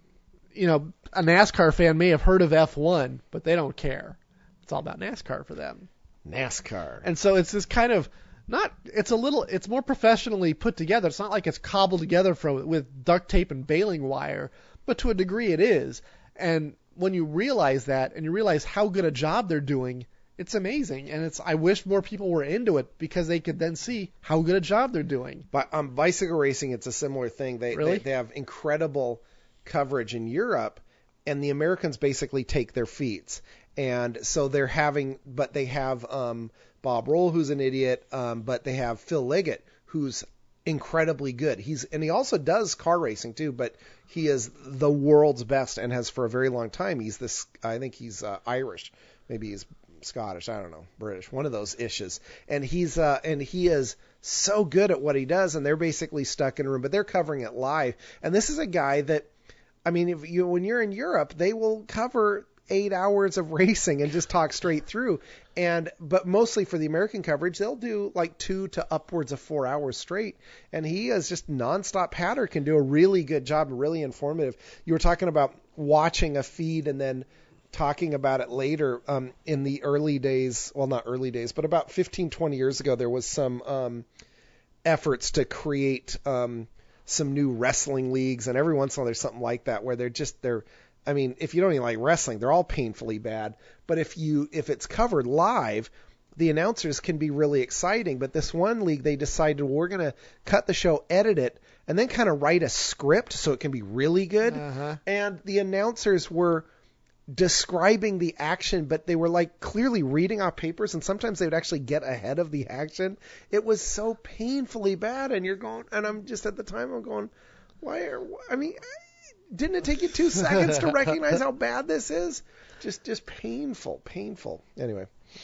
a NASCAR fan may have heard of F1, but they don't care. It's all about NASCAR for them. NASCAR. And so it's this kind of, it's more professionally put together. It's not like it's cobbled together with duct tape and baling wire, but to a degree it is. And when you realize that and you realize how good a job they're doing, it's amazing. And I wish more people were into it because they could then see how good a job they're doing. But on bicycle racing, it's a similar thing. They have incredible coverage in Europe, and the Americans basically take their feats. And so they have Bob Roll, who's an idiot, but they have Phil Liggett, who's incredibly good. He also does car racing too, but he is the world's best and has for a very long time. I think he's Irish, maybe he's Scottish, I don't know, British, one of those ishes. And he is so good at what he does, and they're basically stuck in a room, but they're covering it live. And this is a guy that, I mean, when you're in Europe, they will cover 8 hours of racing and just talk straight through. But mostly for the American coverage, they'll do like 2 to upwards of 4 hours straight. And he is just nonstop patter, can do a really good job, really informative. You were talking about watching a feed and then talking about it later. In the early days, well, not early days, but about 15, 20 years ago, there was some efforts to create some new wrestling leagues, and every once in a while there's something like that where I mean, if you don't even like wrestling, they're all painfully bad. But if it's covered live, the announcers can be really exciting. But this one league, they decided, well, we're going to cut the show, edit it, and then kind of write a script so it can be really good. Uh-huh. And the announcers were describing the action, but they were like clearly reading off papers, and sometimes they would actually get ahead of the action. It was so painfully bad, and I'm just at the time I'm going, didn't it take you 2 seconds to recognize how bad this is? Just painful. Anyway.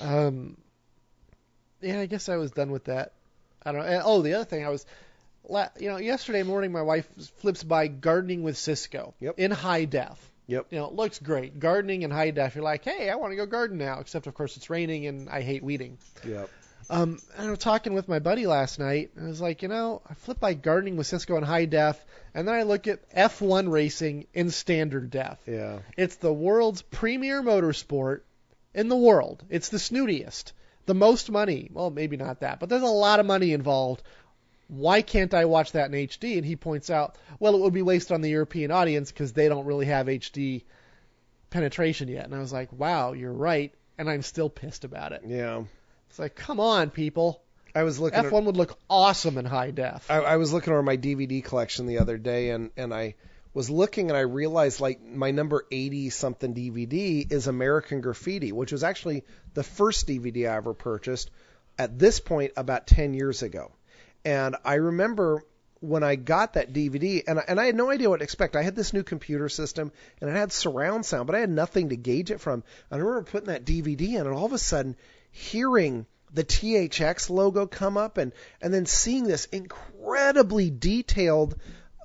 Yeah, I guess I was done with that. I don't know. Oh, the other thing yesterday morning my wife flips by Gardening with Cisco. Yep. In high def. Yep. It looks great. Gardening in high def. You're like, hey, I want to go garden now. Except, of course, it's raining and I hate weeding. Yep. And I was talking with my buddy last night, and I was like, I flip by Gardening with Cisco in high def, and then I look at F1 racing in standard def. Yeah. It's the world's premier motorsport in the world. It's the snootiest. The most money. Well, maybe not that, but there's a lot of money involved. Why can't I watch that in HD? And he points out, well, it would be wasted on the European audience because they don't really have HD penetration yet. And I was like, wow, you're right. And I'm still pissed about it. Yeah. It's like, come on, people. I was looking F1 would look awesome in high def. I was looking over my DVD collection the other day, and I was looking, and I realized like my number 80-something DVD is American Graffiti, which was actually the first DVD I ever purchased at this point about 10 years ago. And I remember when I got that DVD, and I had no idea what to expect. I had this new computer system, and it had surround sound, but I had nothing to gauge it from. And I remember putting that DVD in, and all of a sudden hearing the THX logo come up, and then seeing this incredibly detailed,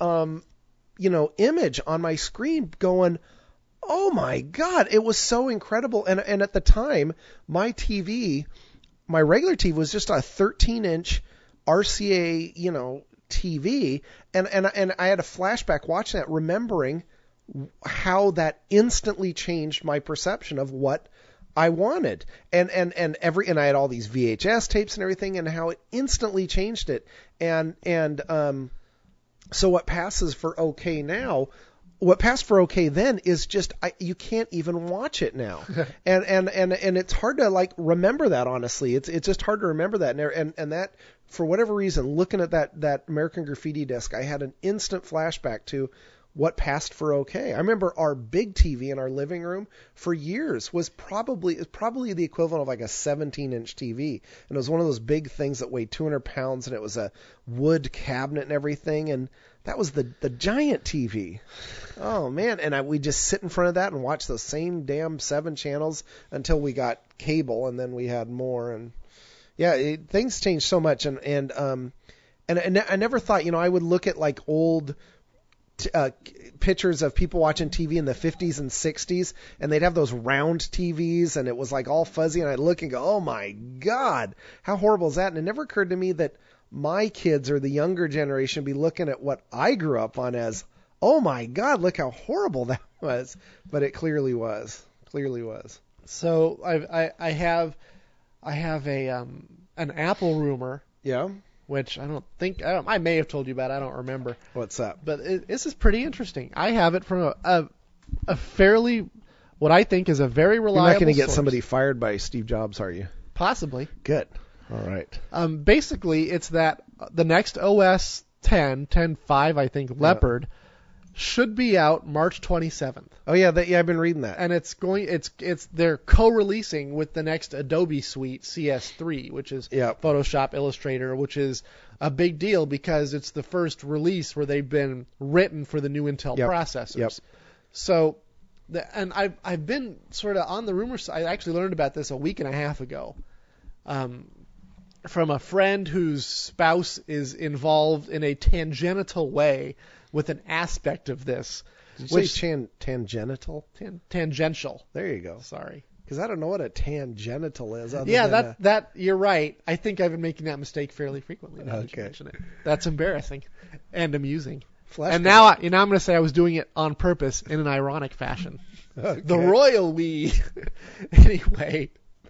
image on my screen, going, oh my God, it was so incredible. And at the time, my regular TV was just a 13-inch RCA, TV, and I had a flashback watching that, remembering how that instantly changed my perception of what I wanted, and I had all these VHS tapes and everything, and how it instantly changed it, so what passes for okay now. What passed for okay then is just you can't even watch it now, and it's hard to remember that, honestly. It's just hard to remember that, and that, for whatever reason, looking at that American Graffiti disc, I had an instant flashback to what passed for okay. I remember our big TV in our living room for years was probably the equivalent of like a 17-inch TV, and it was one of those big things that weighed 200 pounds, and it was a wood cabinet and everything, and that was the giant TV. Oh man, and we just sit in front of that and watch those same damn 7 channels until we got cable, and then we had more. And yeah, things changed so much. And I never thought, I would look at like old pictures of people watching TV in the 50s and 60s, and they'd have those round TVs, and it was like all fuzzy, and I'd look and go, oh my God, how horrible is that? And it never occurred to me that my kids or the younger generation be looking at what I grew up on as, oh my God, look how horrible that was. But it clearly was. So I have an Apple rumor. Yeah. Which I may have told you about. I don't remember. What's that? But this is pretty interesting. I have it from a fairly, what I think is a very reliable. You're not going to get source. somebody fired by Steve Jobs, are you? Possibly. Good. All right. Basically, it's that the next OS 10.5, I think, Leopard, should be out March 27th. Oh yeah, I've been reading that. And they're co-releasing with the next Adobe suite, CS3, which is Photoshop, Illustrator, which is a big deal because it's the first release where they've been written for the new Intel processors. Yep. So, and I've been sort of on the rumor side. I actually learned about this a week and a half ago. From a friend whose spouse is involved in a tangential way with an aspect of this. Did you say tangential? Tangential. There you go. Sorry. Because I don't know what a tangential is. That you're right. I think I've been making that mistake fairly frequently now that you mention it. That's embarrassing and amusing. And now I'm going to say I was doing it on purpose in an ironic fashion. Okay. The royal we. Anyway.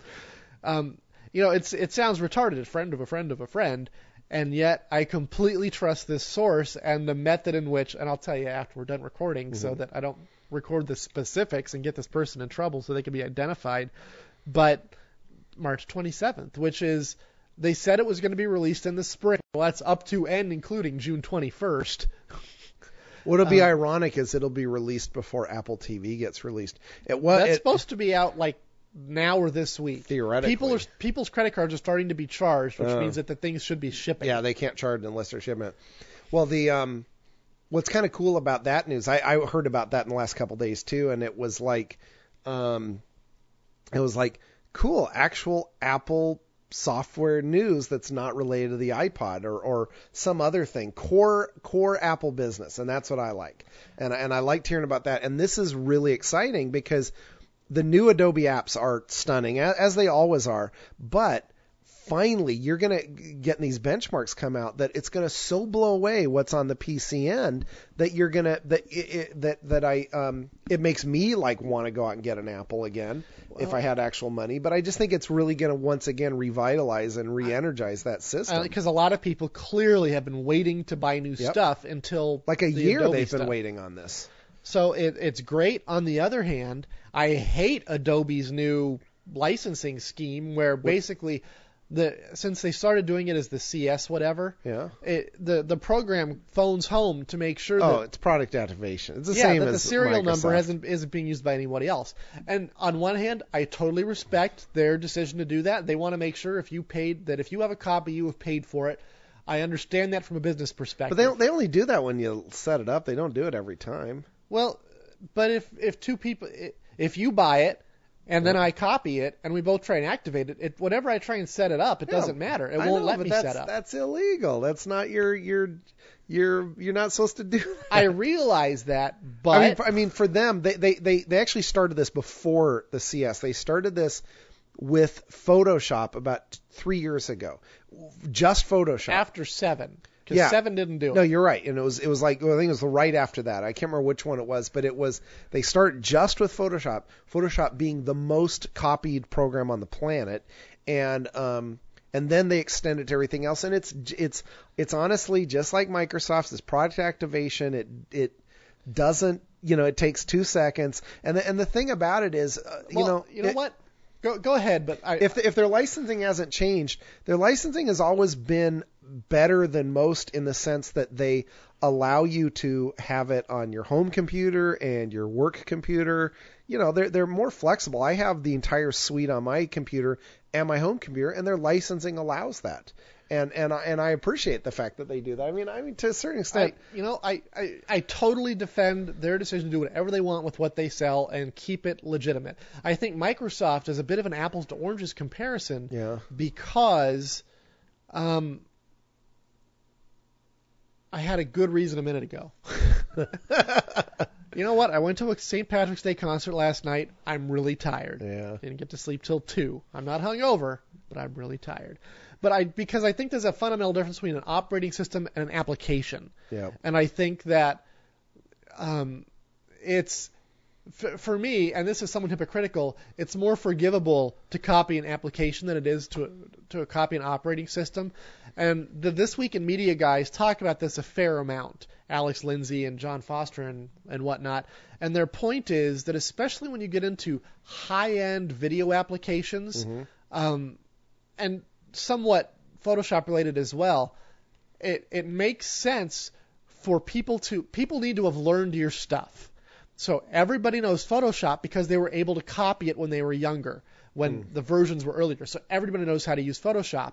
It sounds retarded, a friend of a friend of a friend, and yet I completely trust this source and the method in which, and I'll tell you after we're done recording so that I don't record the specifics and get this person in trouble so they can be identified, but March 27th, which is, they said it was going to be released in the spring. Well, that's up to and including June 21st. What'll be ironic is it'll be released before Apple TV gets released. That's supposed to be out like now or this week. Theoretically. People's credit cards are starting to be charged, which means that the things should be shipping. Yeah, they can't charge unless they're shipping it. Well, what's kind of cool about that news, I heard about that in the last couple of days too, and it was like cool, actual Apple software news that's not related to the iPod or some other thing, core Apple business, and that's what I like. And I liked hearing about that. And this is really exciting because the new Adobe apps are stunning, as they always are, but finally you're going to get these benchmarks come out that it's going to so blow away what's on the PC end that you're going to it makes me want to go out and get an Apple again if I had actual money, but I just think it's really going to once again revitalize and re-energize that system. Because a lot of people clearly have been waiting to buy new stuff until like a year Adobe they've been waiting on this. So it's great. On the other hand, I hate Adobe's new licensing scheme where basically since they started doing it as the CS whatever, the program phones home to make sure that it's product activation. It's the same as the serial Microsoft. number isn't being used by anybody else. And on one hand, I totally respect their decision to do that. They want to make sure if you have a copy, you have paid for it. I understand that from a business perspective. But they only do that when you set it up. They don't do it every time. Well, but if two people, if you buy it and then I copy it and we both try and activate it, whenever I try and set it up, it doesn't matter. It won't let me set up. That's illegal. That's not you're not supposed to do that. I realize that, but I mean for them, they actually started this before the CS. They started this with Photoshop about 3 years ago. Just Photoshop. After 7. Because 7 didn't do it. No, you're right. And it was like, well, I think it was right after that. I can't remember which one it was, but they start just with Photoshop. Photoshop being the most copied program on the planet, and then they extend it to everything else. And it's honestly just like Microsoft's. It's product activation. It doesn't, it takes 2 seconds. And the thing about it is, what? Go ahead, but if their licensing hasn't changed, their licensing has always been better than most in the sense that they allow you to have it on your home computer and your work computer. They're more flexible. I have the entire suite on my computer and my home computer, and their licensing allows that. And I appreciate the fact that they do that. I mean to a certain extent. I totally defend their decision to do whatever they want with what they sell and keep it legitimate. I think Microsoft is a bit of an apples to oranges comparison because I had a good reason a minute ago. You know what? I went to a St. Patrick's Day concert last night. I'm really tired. Yeah. Didn't get to sleep till 2. I'm not hungover, but I'm really tired. Because I think there's a fundamental difference between an operating system and an application. Yeah. And I think that it's, for me, and this is somewhat hypocritical, it's more forgivable to copy an application than it is to copy an operating system. And the This Week in Media guys talk about this a fair amount, Alex Lindsay and John Foster and whatnot. And their point is that especially when you get into high-end video applications, and somewhat Photoshop related as well, it makes sense for people need to have learned your stuff. So everybody knows Photoshop because they were able to copy it when they were younger, when the versions were earlier. So everybody knows how to use Photoshop.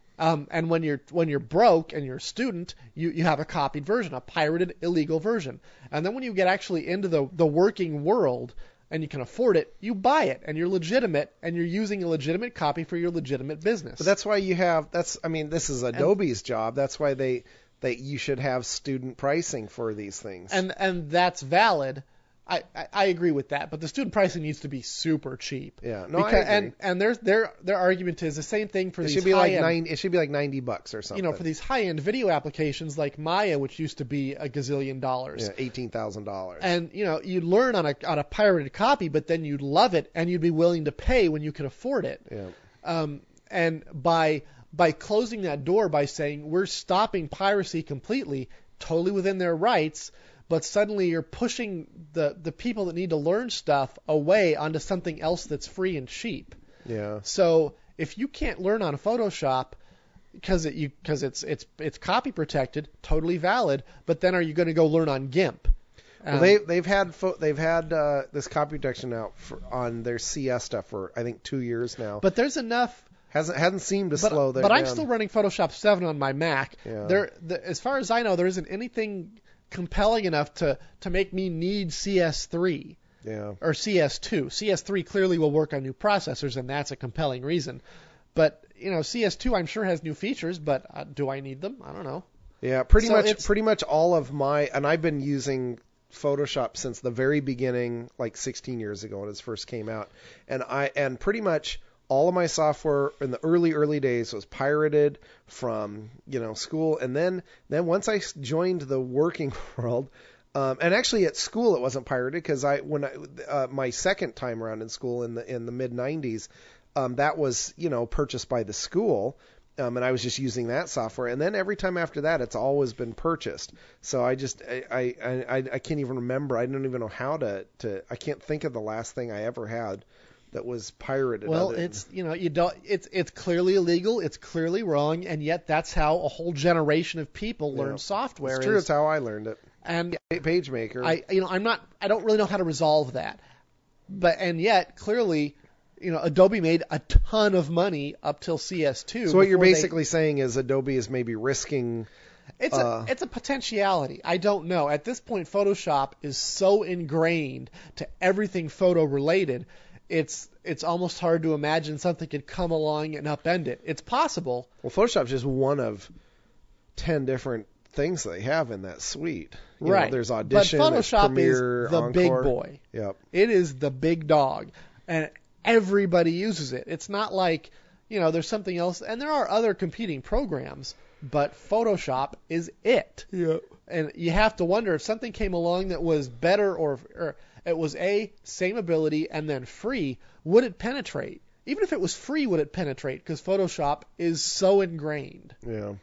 And when you're broke and you're a student, you have a copied version, a pirated, illegal version. And then when you get actually into the working world and you can afford it, you buy it and you're legitimate and you're using a legitimate copy for your legitimate business. But that's why this is Adobe's job. That's why you should have student pricing for these things. And that's valid. I agree with that, but the student pricing needs to be super cheap. Yeah, no, I agree. And their argument is the same thing for these It should be like $90 or something. For these high-end video applications like Maya, which used to be a gazillion dollars. Yeah, $18,000. And you'd learn on a pirated copy, but then you'd love it and you'd be willing to pay when you could afford it. Yeah. And by closing that door, by saying we're stopping piracy completely, totally within their rights. But suddenly you're pushing the people that need to learn stuff away onto something else that's free and cheap. Yeah. So if you can't learn on Photoshop because it's copy protected, totally valid. But then are you going to go learn on GIMP? Well, they've had this copy protection out on their CS stuff for I think 2 years now. But there's enough. Hasn't seemed to slow that down. But I'm still running Photoshop 7 on my Mac. Yeah. As far as I know, there isn't anything compelling enough to make me need CS3 or CS2. CS3 clearly will work on new processors, and that's a compelling reason. But CS2 I'm sure has new features, but do I need them? I don't know. Yeah, pretty much all of and I've been using Photoshop since the very beginning, like 16 years ago when it first came out, and pretty much all of my software in the early days was pirated from school, and then once I joined the working world, and actually at school it wasn't pirated because my second time around in school in the mid 90s, that was purchased by the school, and I was just using that software, and then every time after that it's always been purchased. So I can't even remember. I don't even know how to I can't think of the last thing I ever had that was pirated. Well, it's it's clearly illegal, it's clearly wrong, and yet that's how a whole generation of people learn software. It's true. It's how I learned it. And PageMaker. I don't really know how to resolve that. And yet clearly, Adobe made a ton of money up till CS2. So what you're basically saying is Adobe is maybe risking. It's a potentiality. I don't know. At this point, Photoshop is so ingrained to everything photo related. It's almost hard to imagine something could come along and upend it. It's possible. Well, Photoshop's just one of 10 different things they have in that suite. Right. There's Audition, but Photoshop there's Premiere, is the Encore. big boy. Yep. It is the big dog, and everybody uses it. It's not like there's something else, and there are other competing programs, but Photoshop is it. Yeah. And you have to wonder if something came along that was better or it was same ability and then free, would it penetrate? Even if it was free, would it penetrate? Because Photoshop is so ingrained. Yeah.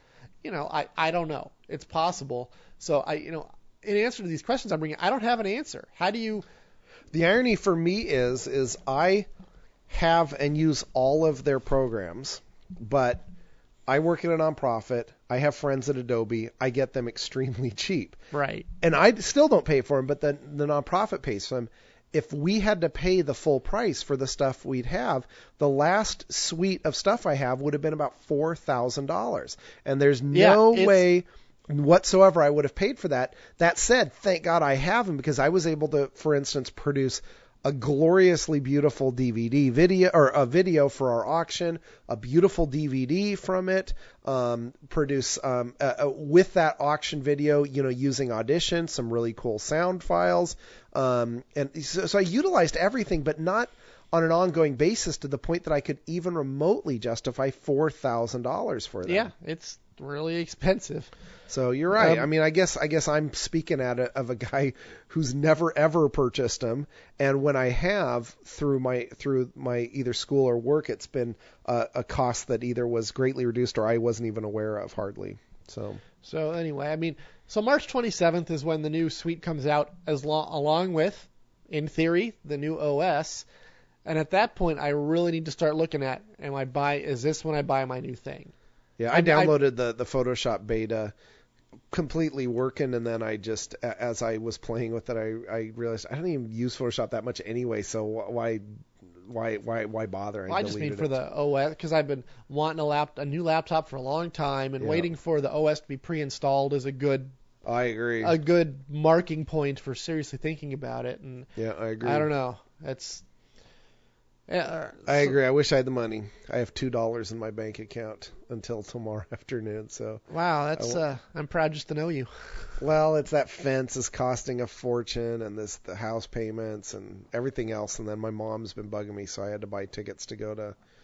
I don't know. It's possible. So in answer to these questions I'm bringing, I don't have an answer. How do you? The irony for me is I have and use all of their programs, but I work at a nonprofit. I have friends at Adobe. I get them extremely cheap. Right. And I still don't pay for them, but the nonprofit pays for them. If we had to pay the full price for the stuff we'd have, the last suite of stuff I have would have been about $4,000. And there's no way whatsoever I would have paid for that. That said, thank God I have them, because I was able to, for instance, produce a gloriously beautiful DVD video, or a video for our auction, a beautiful DVD from it, produce with that auction video, using Audition, some really cool sound files. And so I utilized everything, but not on an ongoing basis to the point that I could even remotely justify $4,000 for them. Yeah, it's really expensive. So you're right. I guess I'm speaking of a guy who's never ever purchased them, and when I have through my either school or work, it's been a cost that either was greatly reduced or I wasn't even aware of hardly. So anyway, so March 27th is when the new suite comes out, along with, in theory, the new OS. And at that point, I really need to start looking at, is this when I buy my new thing? Yeah, I downloaded the Photoshop beta completely working, and then I just, as I was playing with it, I realized I don't even use Photoshop that much anyway, so why bother? I just mean for the OS, because I've been wanting a new laptop for a long time, and waiting for the OS to be pre-installed is a good marking point for seriously thinking about it. And yeah, I agree. I don't know. I agree. I wish I had the money. I have $2 in my bank account until tomorrow afternoon. So wow, I'm proud just to know you. Well, it's that fence is costing a fortune, and the house payments and everything else, and then my mom's been bugging me, so I had to buy tickets to go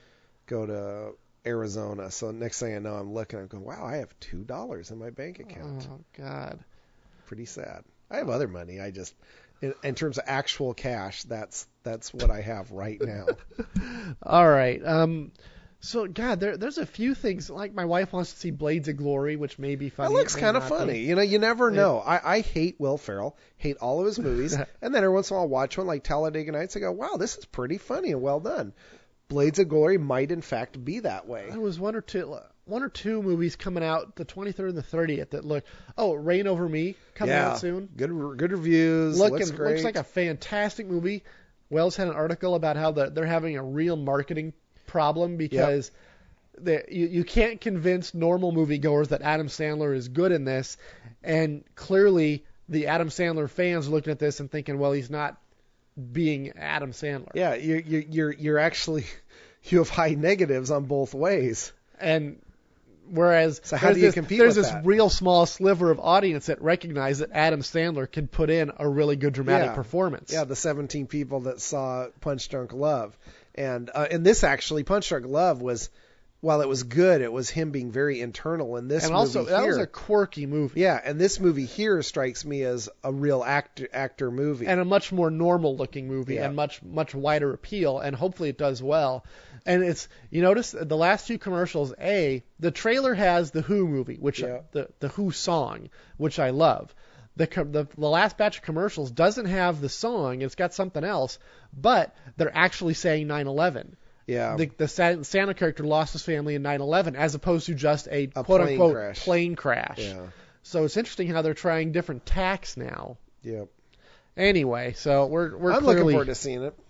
to Arizona. So next thing I know, I'm looking, I'm going, wow, I have $2 in my bank account. Oh God, pretty sad. I have other money. I just in terms of actual cash, that's what I have right now. All right. So, God, there's a few things, like my wife wants to see Blades of Glory, which may be funny. It looks kind of funny. You never know. I hate Will Ferrell, hate all of his movies, and then every once in a while I'll watch one like Talladega Nights and go, wow, this is pretty funny and well done. Blades of Glory might, in fact, be that way. There was one or two movies coming out, the 23rd and the 30th, that look. Oh, Reign Over Me coming out soon. Good reviews. Looks great. Looks like a fantastic movie. Wells had an article about how they're having a real marketing problem because you can't convince normal moviegoers that Adam Sandler is good in this, and clearly the Adam Sandler fans are looking at this and thinking, well, he's not being Adam Sandler. Yeah, you're actually, you have high negatives on both ways. And whereas so how do you compete with that? There's this real small sliver of audience that recognize that Adam Sandler can put in a really good dramatic performance. Yeah, the 17 people that saw Punch Drunk Love. And this actually, Punch Drunk Love was, while it was good, it was him being very internal. And this movie here, that was a quirky movie. Yeah, and this movie here strikes me as a real actor movie. And a much more normal looking movie and much wider appeal, and hopefully it does well. And it's, you notice the last two commercials, the trailer has the Who movie, which the Who song, which I love. The last batch of commercials doesn't have the song, it's got something else, but they're actually saying 9/11. Yeah. The Santa character lost his family in 9/11 as opposed to just a quote-unquote plane crash. Yeah. So it's interesting how they're trying different tacks now. Yep. Anyway, so we're I'm looking forward to seeing it.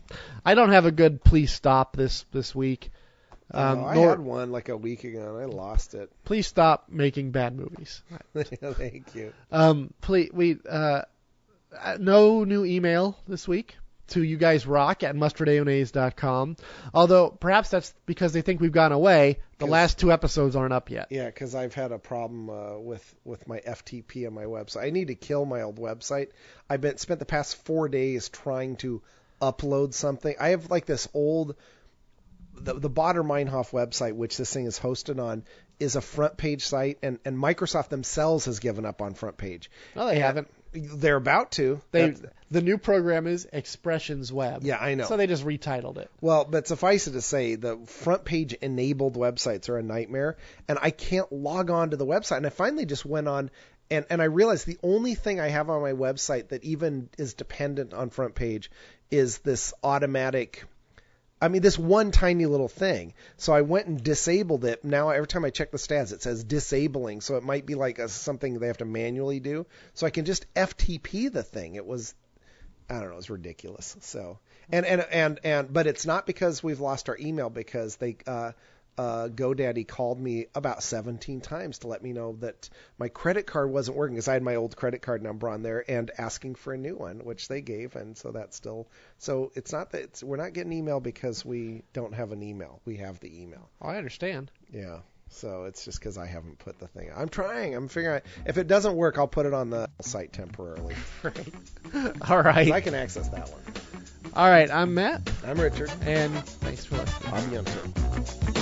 I don't have a good please stop this week. I had one like a week ago and I lost it. Please stop making bad movies. Thank you. Please, no new email this week to you guys rock at mustardayonaise.com. Although perhaps that's because they think we've gone away. The last 2 episodes aren't up yet. Yeah, because I've had a problem with my FTP on my website. I need to kill my old website. I've spent the past 4 days trying to upload something. I have like this old, the Baader Meinhof website, which this thing is hosted on, is a front page site, and Microsoft themselves has given up on front page. No, they haven't. They're about to. The new program is Expressions Web. Yeah, I know. So they just retitled it. Well, but suffice it to say, the front page enabled websites are a nightmare, and I can't log on to the website. And I finally just went on, and I realized the only thing I have on my website that even is dependent on front page is this automatic. This one tiny little thing. So I went and disabled it. Now every time I check the stats, it says disabling. So it might be like something they have to manually do. So I can just FTP the thing. It was, I don't know, it was ridiculous. So but it's not because we've lost our email, because they GoDaddy called me about 17 times to let me know that my credit card wasn't working, because I had my old credit card number on there, and asking for a new one, which they gave, and so that's still. So it's not that we're not getting email because we don't have an email. We have the email. Oh, I understand. Yeah. So it's just because I haven't put the thing. I'm trying. I'm figuring out. If it doesn't work, I'll put it on the site temporarily. Right. All right. I can access that one. All right. I'm Matt. I'm Richard. And thanks for listening. I'm Yunter.